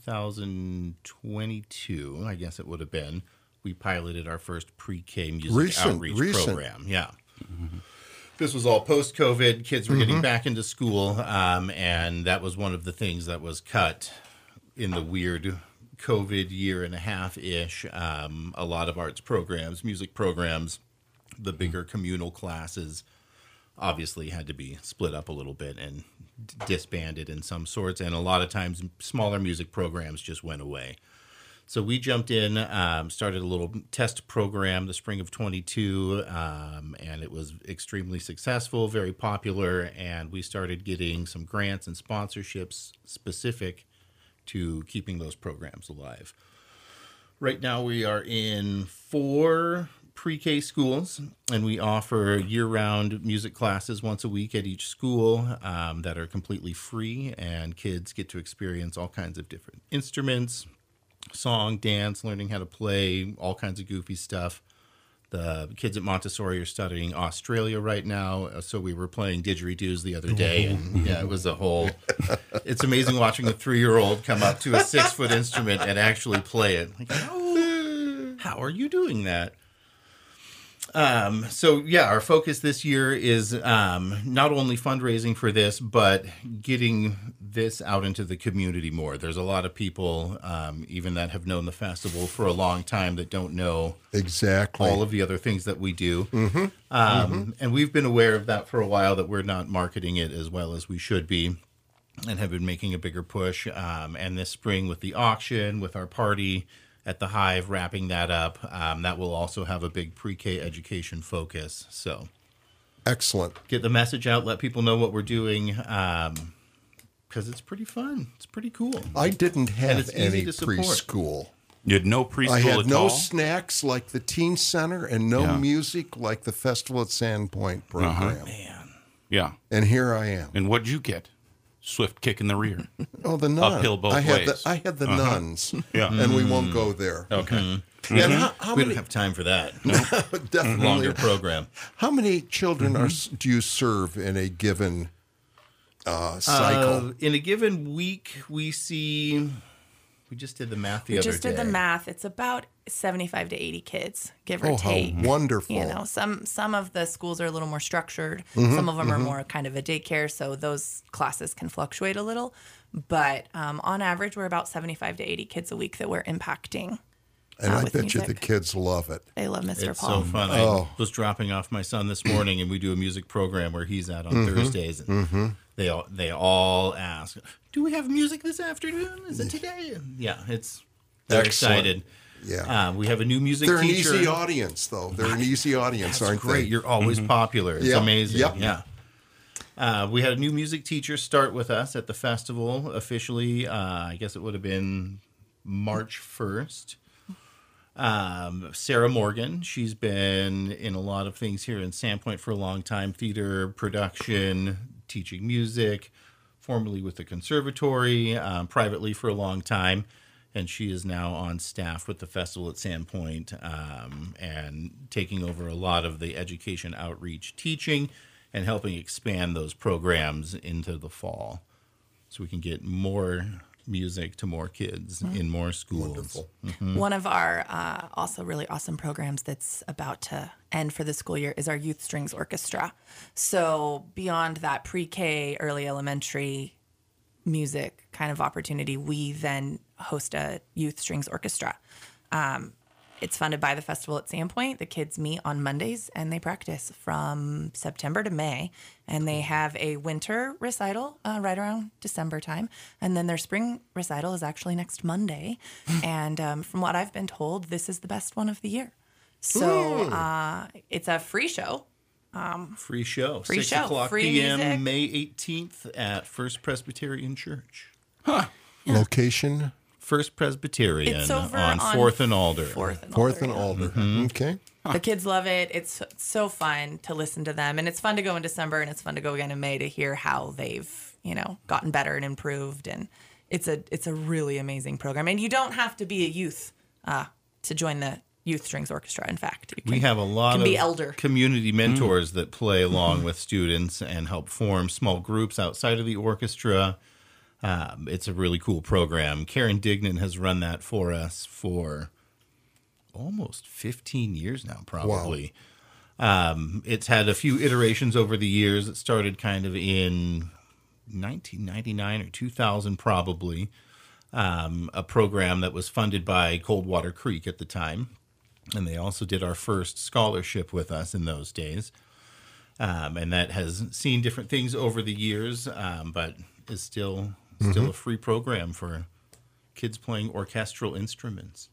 2022, I guess it would have been, we piloted our first pre-K music outreach program. Yeah. Mm-hmm. This was all post-COVID. Kids were getting back into school, and that was one of the things that was cut in the weird COVID year and a half-ish. A lot of arts programs, music programs, the bigger communal classes obviously had to be split up a little bit and disbanded in some sorts, and a lot of times smaller music programs just went away. So we jumped in, started a little test program the spring of 22, and it was extremely successful, very popular, and we started getting some grants and sponsorships specific to keeping those programs alive. Right now we are in 4 pre-K schools, and we offer year-round music classes once a week at each school that are completely free, and kids get to experience all kinds of different instruments, song, dance, learning how to play, all kinds of goofy stuff. The kids at Montessori are studying Australia right now, so we were playing didgeridoos the other day, and yeah, it was a whole... It's amazing watching a 3-year-old come up to a 6-foot instrument and actually play it. Like, oh, how are you doing that? So yeah, our focus this year is not only fundraising for this, but getting this out into the community more. There's a lot of people, even that have known the festival for a long time, that don't know exactly all of the other things that we do. And we've been aware of that for a while, that we're not marketing it as well as we should be, and have been making a bigger push. And this spring with the auction, with our party at the Hive, wrapping that up, that will also have a big pre-K education focus. So excellent. Get the message out, let people know what we're doing, because it's pretty fun. It's pretty cool. I didn't have it's easy any to support. preschool. You had no preschool I had at no all? snacks like the teen center and no Yeah. music like the Festival at Sandpoint program. Man. Yeah. And here I am. And what'd you get? Swift kick in the rear. Oh, the nun. Uphill both I had ways. I had the nuns. Yeah. And we won't go there. Okay. And how We many? don't have time for that. Definitely. Longer program. How many children do you serve in a given cycle? In a given week, we see... We just did the math the We other just day. did the math. It's about 75 to 80 kids, give or Oh, how take. wonderful. You know, some of the schools are a little more structured. Some of them are more kind of a daycare, so those classes can fluctuate a little. But on average, we're about 75 to 80 kids a week that we're impacting. And I with bet you the music. kids love it. They love Mr. It's Paul. so fun. Oh. I was dropping off my son this morning, and we do a music program where he's at on Thursdays. And they all ask, "Do we have music this afternoon? Is it today?" And yeah, it's they're Excellent. excited. Yeah. We have a new music They're an teacher. easy audience, though. They're an easy audience, That's aren't great. they? You're always popular. It's Yep. amazing. Yep. Yeah. We had a new music teacher start with us at the festival officially. I guess it would have been March 1st. Sarah Morgan. She's been in a lot of things here in Sandpoint for a long time: theater, production, teaching music, formerly with the conservatory, privately for a long time. And she is now on staff with the festival at Sandpoint, and taking over a lot of the education outreach teaching and helping expand those programs into the fall so we can get more music to more kids in more schools. Wonderful. One of our also really awesome programs that's about to end for the school year is our Youth Strings Orchestra. So beyond that pre-K, early elementary music kind of opportunity, we then host a Youth Strings Orchestra. It's funded by the festival at Sandpoint. The kids meet on Mondays and they practice from September to May. And they have a winter recital right around December time. And then their spring recital is actually next Monday. And from what I've been told, this is the best one of the year. So it's a free show. Free show. Free 6 show. o'clock Free p.m. music. May 18th at First Presbyterian Church. Location? First Presbyterian It's over on on 4th and Alder. Fourth and Fourth and Alder. Alder. Okay. The kids love it. It's so fun to listen to them. And it's fun to go in December and it's fun to go again in May to hear how they've, gotten better and improved. And it's a really amazing program. And you don't have to be a youth to join the Youth Strings Orchestra. In fact, you can, We have a lot can of be elder. community mentors that play along with students and help form small groups outside of the orchestra. It's a really cool program. Karen Dignan has run that for us for almost 15 years now, probably. It's had a few iterations over the years. It started kind of in 1999 or 2000, probably. A program that was funded by Coldwater Creek at the time. And they also did our first scholarship with us in those days. And that has seen different things over the years, but is still a free program for kids playing orchestral instruments.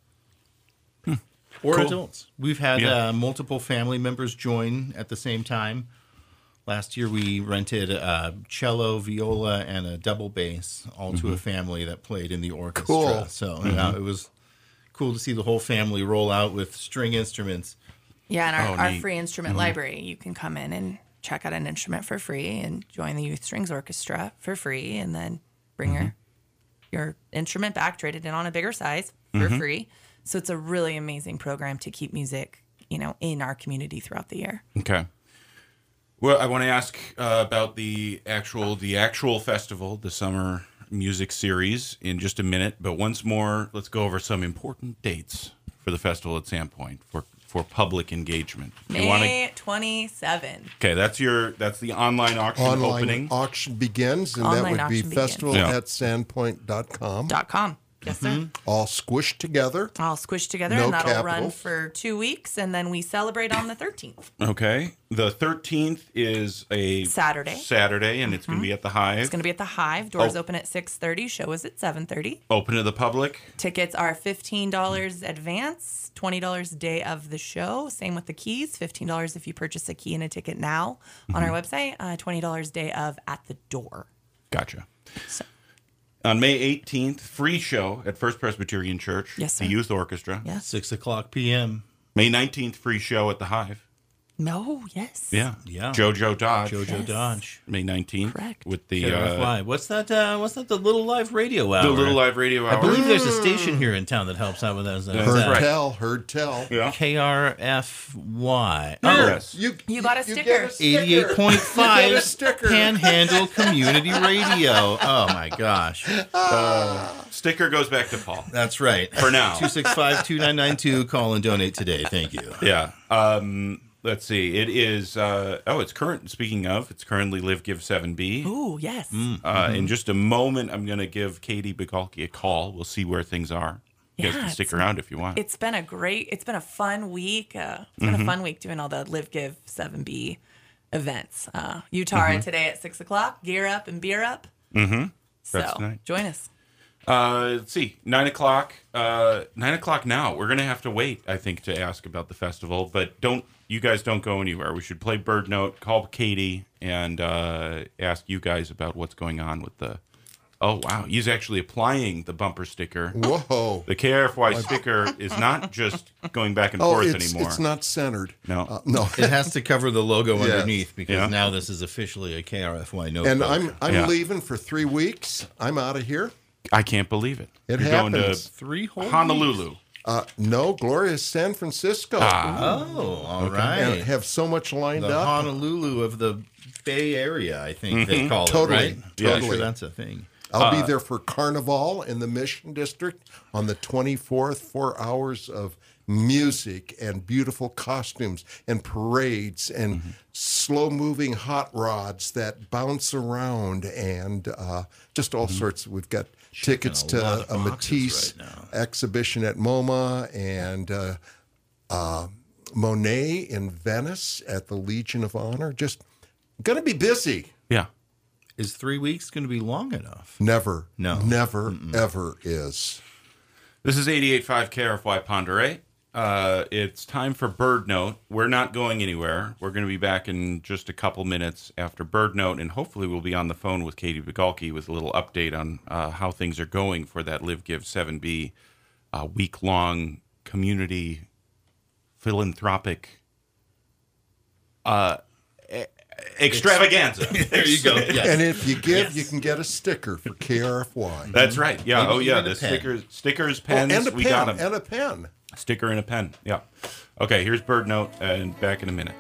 Or Cool. adults. We've had Yeah. multiple family members join at the same time. Last year, we rented a cello, viola, and a double bass, all to a family that played in the orchestra. Cool. So it was cool to see the whole family roll out with string instruments. Yeah, and Oh, our neat. free instrument library, you can come in and check out an instrument for free and join the Youth Strings Orchestra for free, and then bring your instrument back, trade it in on a bigger size for free. So it's a really amazing program to keep music, in our community throughout the year. Okay. Well, I want to ask about the actual festival, the summer music series, in just a minute. But once more, let's go over some important dates for the festival at Sandpoint for public engagement. You wanna- May 27. Okay, that's the online auction opening. Online auction begins, and Online that would be auction begins. festival Yeah. at sandpoint.com. .com. Yes, sir. All squished together. All squished together, No and that'll run capitals. for 2 weeks, and then we celebrate on the 13th. Okay, the 13th is a Saturday, and it's going to be at the Hive. It's going to be at the Hive. Doors Oh. open at 6:30. Show is at 7:30. Open to the public. Tickets are $15 advance, $20 day of the show. Same with the keys, $15 if you purchase a key and a ticket now on our website, $20 day of at the door. Gotcha. So, On May 18th, free show at First Presbyterian Church. Yes, sir. The Youth Orchestra. yes. 6:00 p.m. May 19th, free show at the Hive. No, yes. Yeah. Yeah. JoJo Dodge. JoJo Dodge. May 19th. Correct. With the KRFY. What's that? What's that? The Little Live Radio Hour. the Little Live Radio Hour. I believe there's a station here in town that helps out with that. Heard right. tell, heard tell. Yeah. KRFY. Yes. You got a sticker. get a sticker. 88.5 You get a sticker. Panhandle Community Radio. Oh my gosh. Sticker goes back to Paul. That's right. For now. 265-2992. Call and donate today. Thank you. Yeah. Let's see. It is. It's current. Speaking of, it's currently Live Give 7B. Ooh, yes. In just a moment, I'm going to give Katie Bigalki a call. We'll see where things are. You guys Yeah, can stick around if you want. It's been a fun week. It's been a fun week doing all the Live Give 7B events. Utah are today at 6:00. Gear up and beer up. Mm-hmm. So That's tonight. join us. Let's see. 9 o'clock. 9 o'clock now. We're going to have to wait, I think, to ask about the festival. But you guys don't go anywhere. We should play Bird Note, call Katie, and ask you guys about what's going on with the... Oh, wow. He's actually applying the bumper sticker. Whoa. The KRFY sticker is not just going back and Oh, forth it's anymore. not centered. No. No. It has to cover the logo Yes. underneath because Yeah. now this is officially a KRFY notebook. And I'm Yeah. leaving for 3 weeks. I'm out of here. I can't believe it. It You're happens. going to 3 whole Honolulu. No, Gloria, San Francisco. Oh, all right. And have so much lined The up. Honolulu of the Bay Area, I think they call Totally, it, right? Yeah, totally. sure, that's a thing. I'll be there for Carnival in the Mission District on the 24th. 4 hours of music and beautiful costumes and parades and slow-moving hot rods that bounce around and just all sorts. We've got tickets a to lot of a boxes Matisse right now. exhibition at MoMA and Monet in Venice at the Legion of Honor. Just going to be busy. Yeah. Is 3 weeks going to be long enough? Never, No. never, ever is. This is 88.5 KRFY Ponderay. It's time for Bird Note. We're not going anywhere. We're going to be back in just a couple minutes after Bird Note, and hopefully we'll be on the phone with Katie Bigalki with a little update on how things are going for that Live Give 7B week-long community philanthropic extravaganza. There you go. Yes. And if you give, you can get a sticker for KRFY. That's right. Yeah. Maybe Oh, yeah. even a The pen. stickers, pens. and a we pen. got them. And a pen. Sticker and a pen. Yeah. Okay, here's Bird Note, and back in a minute.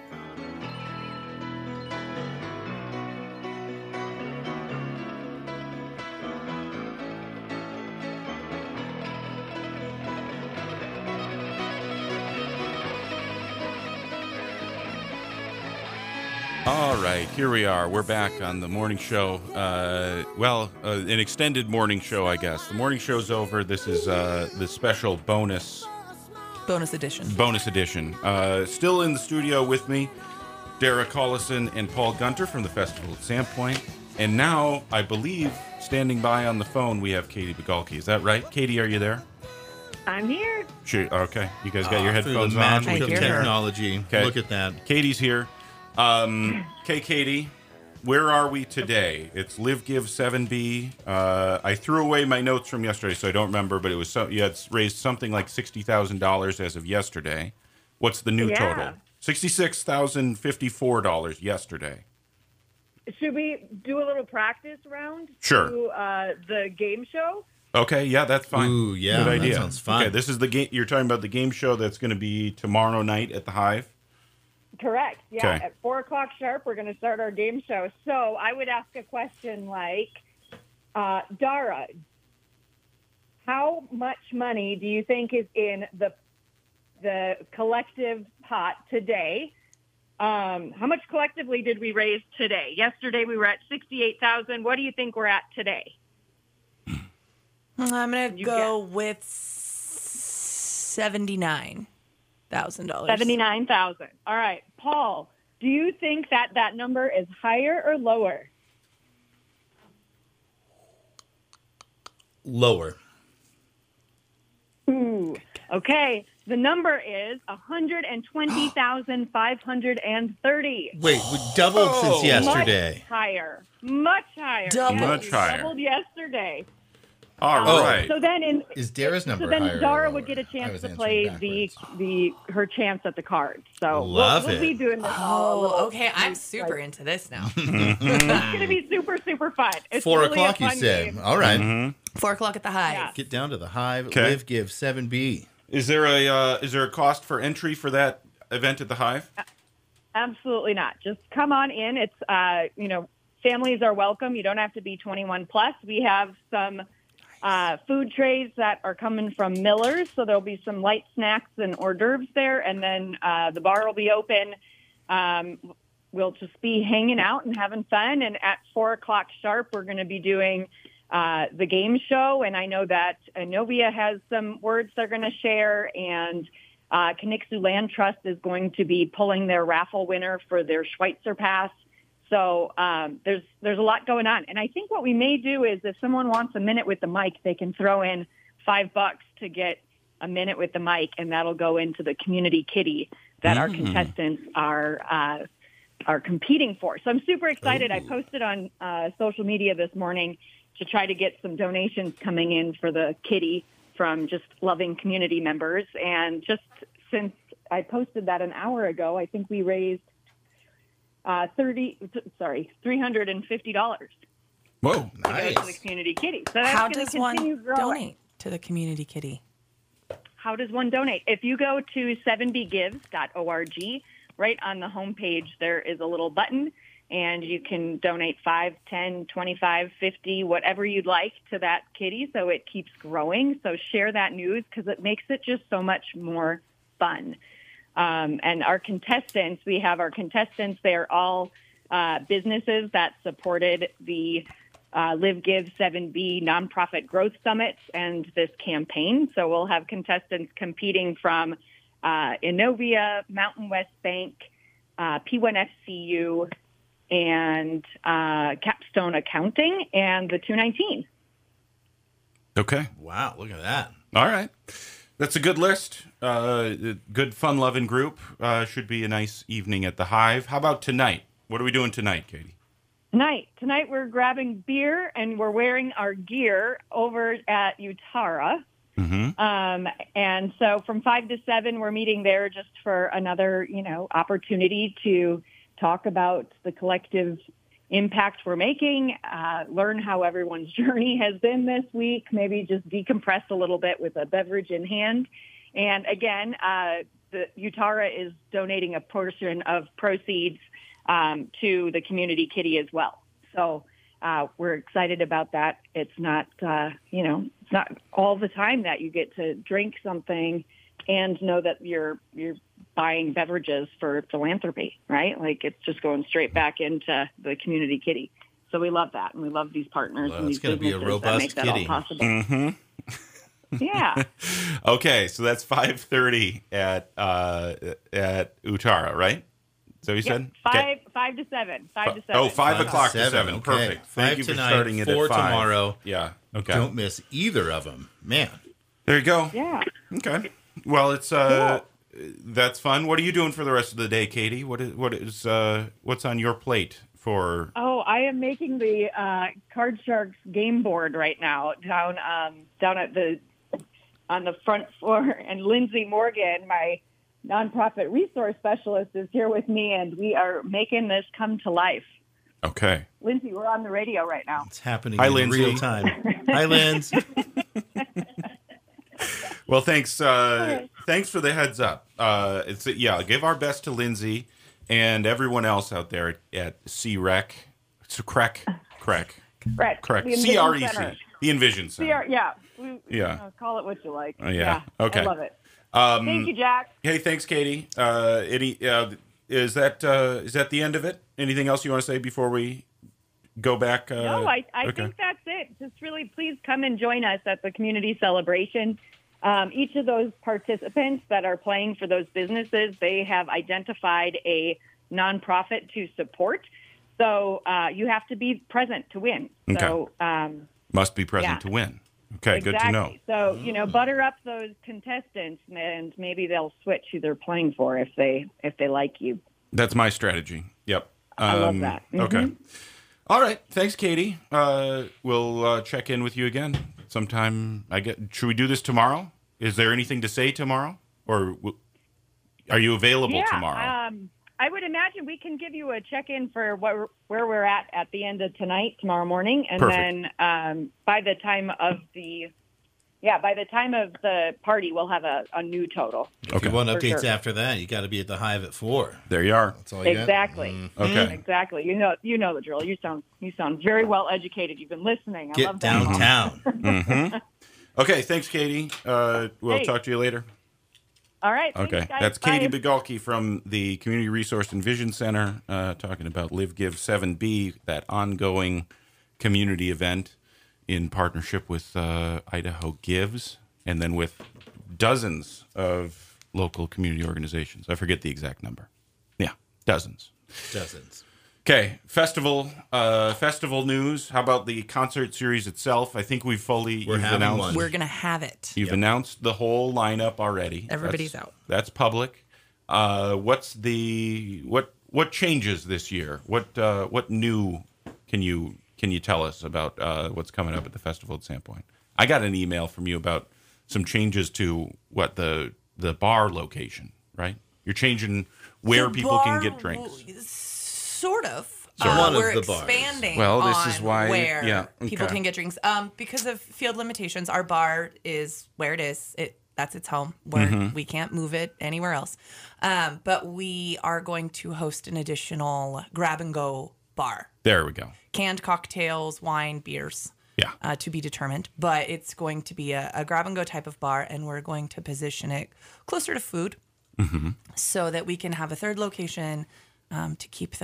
All right, here we are. We're back on the morning show. An extended morning show, I guess. The morning show's over. This is the special bonus Edition. edition. Still in the studio with me, Dara Collison and Paul Gunter from the festival at Sandpoint. And now, I believe, standing by on the phone, we have Katie Bigalki. Is that right? Katie, are you there? I'm here. Sure. Okay. You guys got your Through headphones the on? magic of hear her. technology. Okay. Look at that. Katie's here. Okay, Katie, where are we today? It's Live Give 7B. I threw away my notes from yesterday, so I don't remember, but it was you had raised something like $60,000 as of yesterday. What's the new total? $66,054 yesterday. Should we do a little practice round? Sure. To the game show? Okay, yeah, that's fine. Ooh, yeah, Good that idea. sounds fun. Okay, this is the game. You're talking about the game show that's going to be tomorrow night at the Hive. Correct. Yeah. Okay. At 4:00 sharp, we're going to start our game show. So I would ask a question like, Dara, how much money do you think is in the collective pot today? How much collectively did we raise today? Yesterday we were at 68,000. What do you think we're at today? I'm going to You go with $79,000. 79,000. All right. Paul, do you think that number is higher or lower? Lower. Ooh. Okay. The number is 120,530. Wait, we doubled since yesterday. Much higher. Much higher. Double. Yes, Much we higher. Doubled yesterday. All Oh. right. So then Is Dara's number so then higher or Dara lower? would get a I chance was to answering play backwards. her chance at the cards. So Love we'll it. be doing this all a little- Oh, okay. I'm super into this now. It's going to be super, super fun. It's 4 really o'clock, a you fun said. game. All right. 4:00 at the Hive. Yeah. Get down to the Hive. Okay. Live Give 7B. Is there a cost for entry for that event at the Hive? Absolutely not. Just come on in. It's, families are welcome. You don't have to be 21 plus. We have some food trays that are coming from Miller's, so there'll be some light snacks and hors d'oeuvres there, and then the bar will be open. We'll just be hanging out and having fun, and at 4:00 sharp, we're going to be doing the game show, and I know that Inovia has some words they're going to share, and Kinixu Land Trust is going to be pulling their raffle winner for their Schweitzer Pass. So there's a lot going on. And I think what we may do is if someone wants a minute with the mic, they can throw in $5 to get a minute with the mic, and that'll go into the community kitty that our contestants are competing for. So I'm super excited. I posted on social media this morning to try to get some donations coming in for the kitty from just loving community members. And just since I posted that an hour ago, I think we raised $350 Whoa, to go to the community kitty. So that's How going does to one continue growing. donate to the community kitty? How does one donate? If you go to 7bgives.org, right on the homepage, there is a little button, and you can donate 5, 10, 25, 50, whatever you'd like to that kitty so it keeps growing. So share that news because it makes it just so much more fun. And our contestants, we have our contestants, they're all businesses that supported the Live Give 7B Nonprofit Growth Summit and this campaign. So we'll have contestants competing from Inovia, Mountain West Bank, P1FCU, and Capstone Accounting, and the 219. Okay. Wow, look at that. All right. That's a good list. Good fun-loving group. Should be a nice evening at the Hive. How about tonight? What are we doing tonight, Katie? Tonight we're grabbing beer and we're wearing our gear over at Utara. And so from 5 to 7, we're meeting there just for another, opportunity to talk about the collective impact we're making, learn how everyone's journey has been this week, maybe just decompress a little bit with a beverage in hand. And again, the Utara is donating a portion of proceeds to the community kitty as well. So we're excited about that. It's not, it's not all the time that you get to drink something and know that you're buying beverages for philanthropy, right? Like it's just going straight back into the community kitty. So we love that, and we love these partners Well, and it's these gonna be a businesses that robust make that all kitty. possible. Yeah. Okay, so that's 5:30 at Utara, right? that what you said? Five to seven. 5 to 7. Oh, 5 o'clock to 7. Okay. Perfect. Thank 5 you for tonight, starting it 4 at 5. tomorrow. Yeah. Okay. Don't miss either of them. Man. There you go. Yeah. Okay. Well, it's that's fun. What are you doing for the rest of the day, Katie? What's on your plate for? Oh, I am making the Card Sharks game board right now down on the front floor, and Lindsay Morgan, my nonprofit resource specialist, is here with me, and we are making this come to life. Okay. Lindsay, we're on the radio right now. It's happening Hi, in Lindsay. real time. Hi, Linz. Well, thanks. Thanks for the heads up. Give our best to Lindsay and everyone else out there at CREC. So Correct. Correct. Correct. The Envision CREC. Center. The Envision Center. Call it what you like. Yeah. Okay. I love it. Thank you, Jack. Hey, thanks, Katie. Is that the end of it? Anything else you want to say before we go back? No, I think that's it. Just really please come and join us at the community celebration. Each of those participants that are playing for those businesses, they have identified a nonprofit to support. So you have to be present to win. Okay. So must be present to win. Okay, exactly. Good to know. So butter up those contestants, and maybe they'll switch who they're playing for if they like you. That's my strategy. Yep. I love that. Mm-hmm. Okay. All right. Thanks, Katie. We'll check in with you again sometime. Should we do this tomorrow? Is there anything to say tomorrow, or are you available tomorrow? I would imagine we can give you a check-in for where we're at the end of tonight, tomorrow morning, and Perfect. then by the time of the party, we'll have a new total. If you want updates sure. after that, you got to be at the Hive at 4. There you are. That's all you Exactly. got. Okay. Exactly. You know the drill. You sound very well educated. You've been listening. I love Get that. downtown. Mm-hmm. Okay. Thanks, Katie. We'll talk to you later. All right. Okay. Thanks, guys. That's Katie Bye. Bigalki from the Community Resource and Vision Center talking about Live Give 7B, that ongoing community event in partnership with Idaho Gives, and then with dozens of local community organizations. I forget the exact number. Yeah, dozens. Okay, festival news. How about the concert series itself? I think you've having announced one. We're going to have it. You've announced the whole lineup already. Everybody's out. That's public. What changes this year? What new can you tell us about what's coming up at the festival at Sandpoint? I got an email from you about some changes to the bar location, right? You're changing where people can get drinks. Sort of. One of we're the bars. expanding Well, this on is why- where yeah, people okay. can get drinks. Because of field limitations, our bar is where it is. That's its home. We can't move it anywhere else. But we are going to host an additional grab-and-go bar. There we go. Canned cocktails, wine, beers. Yeah. To be determined. But it's going to be a grab-and-go type of bar, and we're going to position it closer to food so that we can have a third location to keep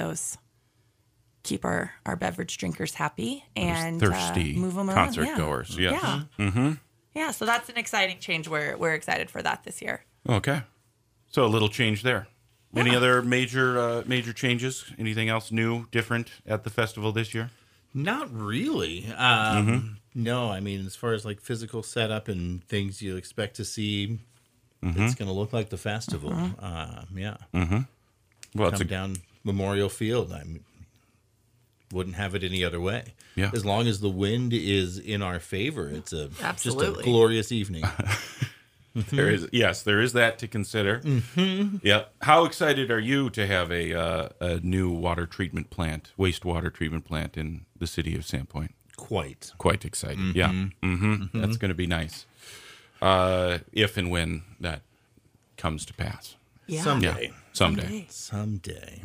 our beverage drinkers happy and thirsty move them around. concert goers. Yes. Yeah. Mm-hmm. Yeah. So that's an exciting change. We're excited for that this year. Okay. So a little change there. Any other major changes? Anything else new, different at the festival this year? Not really. No, I mean, as far as like physical setup and things you expect to see, it's going to look like the festival. Yeah. Well, Come down Memorial Field. I wouldn't have it any other way. Yeah. As long as the wind is in our favor, it's just a Absolutely. glorious evening. there is that to consider. Yeah. How excited are you to have a new wastewater treatment plant in the city of Sandpoint? Quite excited. Yeah. That's going to be nice. If and when that comes to pass. Yeah. Someday. Someday.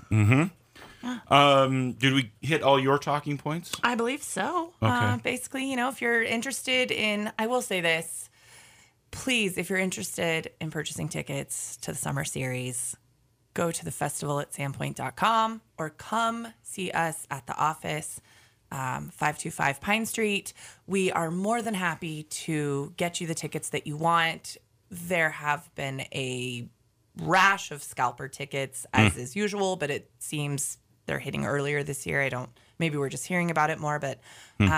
Did we hit all your talking points? I believe so. Okay. Basically, if you're interested in, I will say this, please, if you're interested in purchasing tickets to the summer series, go to the festival at sandpoint.com or come see us at the office, 525 Pine Street. We are more than happy to get you the tickets that you want. There have been a rash of scalper tickets as is usual, but it seems they're hitting earlier this year. Maybe we're just hearing about it more, but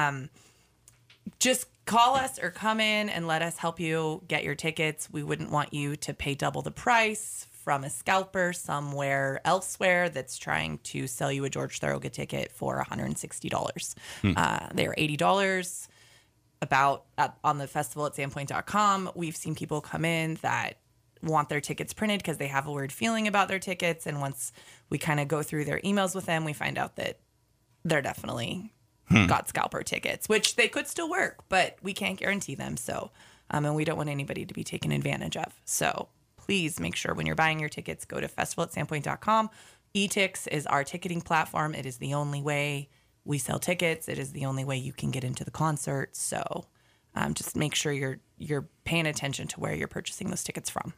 just call us or come in and let us help you get your tickets. We wouldn't want you to pay double the price from a scalper somewhere elsewhere that's trying to sell you a George Thorogood ticket for $160. They're $80 on the festival at sandpoint.com. We've seen people come in that want their tickets printed because they have a weird feeling about their tickets. And once we kind of go through their emails with them, we find out that they're definitely got scalper tickets, which they could still work, but we can't guarantee them. So, and we don't want anybody to be taken advantage of. So please make sure when you're buying your tickets, go to festival@sandpoint.com. eTix is our ticketing platform. It is the only way we sell tickets. It is the only way you can get into the concert. So just make sure you're paying attention to where you're purchasing those tickets from.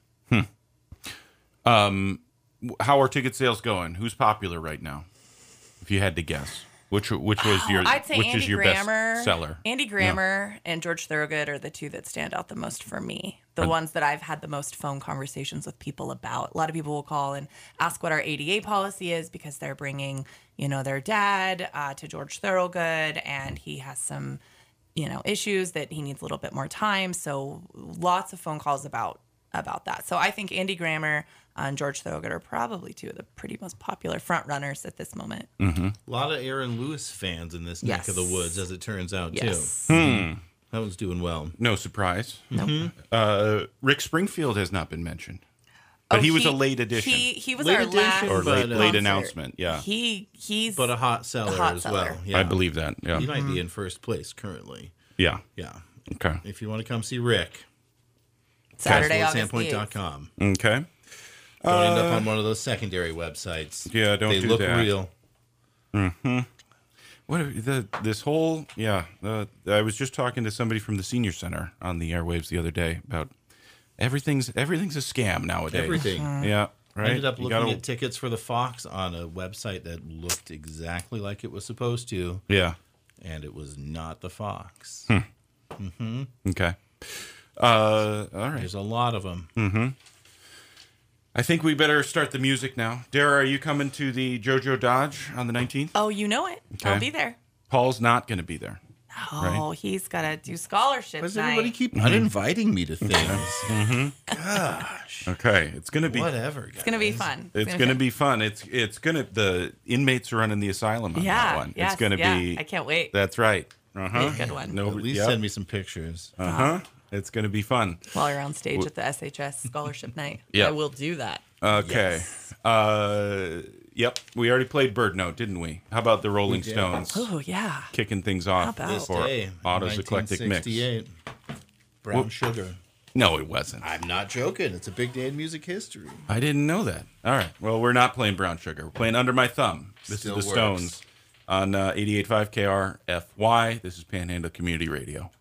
How are ticket sales going? Who's popular right now? If you had to guess, which was your I'd say which Andy is your Grammer, best seller? Andy Grammer and George Thorogood are the two that stand out the most for me. The ones that I've had the most phone conversations with people about. A lot of people will call and ask what our ADA policy is because they're bringing, their dad to George Thorogood, and he has some, issues that he needs a little bit more time. So lots of phone calls about that. So I think Andy Grammer and George Thorogood are probably two of the pretty most popular front runners at this moment. A lot of Aaron Lewis fans in this neck of the woods, as it turns out, Yes. too. That one's doing well. No surprise. Nope. Rick Springfield has not been mentioned, but he was a late addition He was Late our addition, last or but, late concert. announcement. Yeah, He's But a hot seller hot as seller. well. Yeah. I believe that. Yeah, He might be in first place currently. yeah. Yeah. Okay. If you want to come see Rick, Saturday, August 8th. sandpoint.com. Okay. Don't end up on one of those secondary websites. Yeah, don't They do look that. real. This whole I was just talking to somebody from the senior center on the airwaves the other day about everything's a scam nowadays. Everything. Yeah, right. I ended up You looking gotta- at tickets for the Fox on a website that looked exactly like it was supposed to, Yeah. and it was not the Fox. Okay. All right. There's a lot of them. I think we better start the music now. Dara, are you coming to the JoJo Dodge on the 19th? Oh, you know it. Okay. I'll be there. Paul's not going to be there. Oh, he's got to do scholarship Why does night. everybody keep uninviting me to things? Okay, it's going to be. Whatever. It's going to be fun. It's going to be fun. It's going to. The inmates are running the asylum on that one. Yes, it's going to be. I can't wait. That's right. Be a good one. No, At least send me some pictures. It's going to be fun. While you're on stage at the SHS scholarship night. Yeah. I will do that. Okay. Yep. We already played Bird Note, didn't we? How about the Rolling did. Stones Oh, yeah. kicking things off How about- This for day, Otto's Eclectic Mix? 1968. Brown Sugar. No, it wasn't. I'm not joking. It's a big day in music history. I didn't know that. All right. Well, we're not playing Brown Sugar. We're playing Under My Thumb. This Still is the works. Stones on 88.5 KRFY. This is Panhandle Community Radio.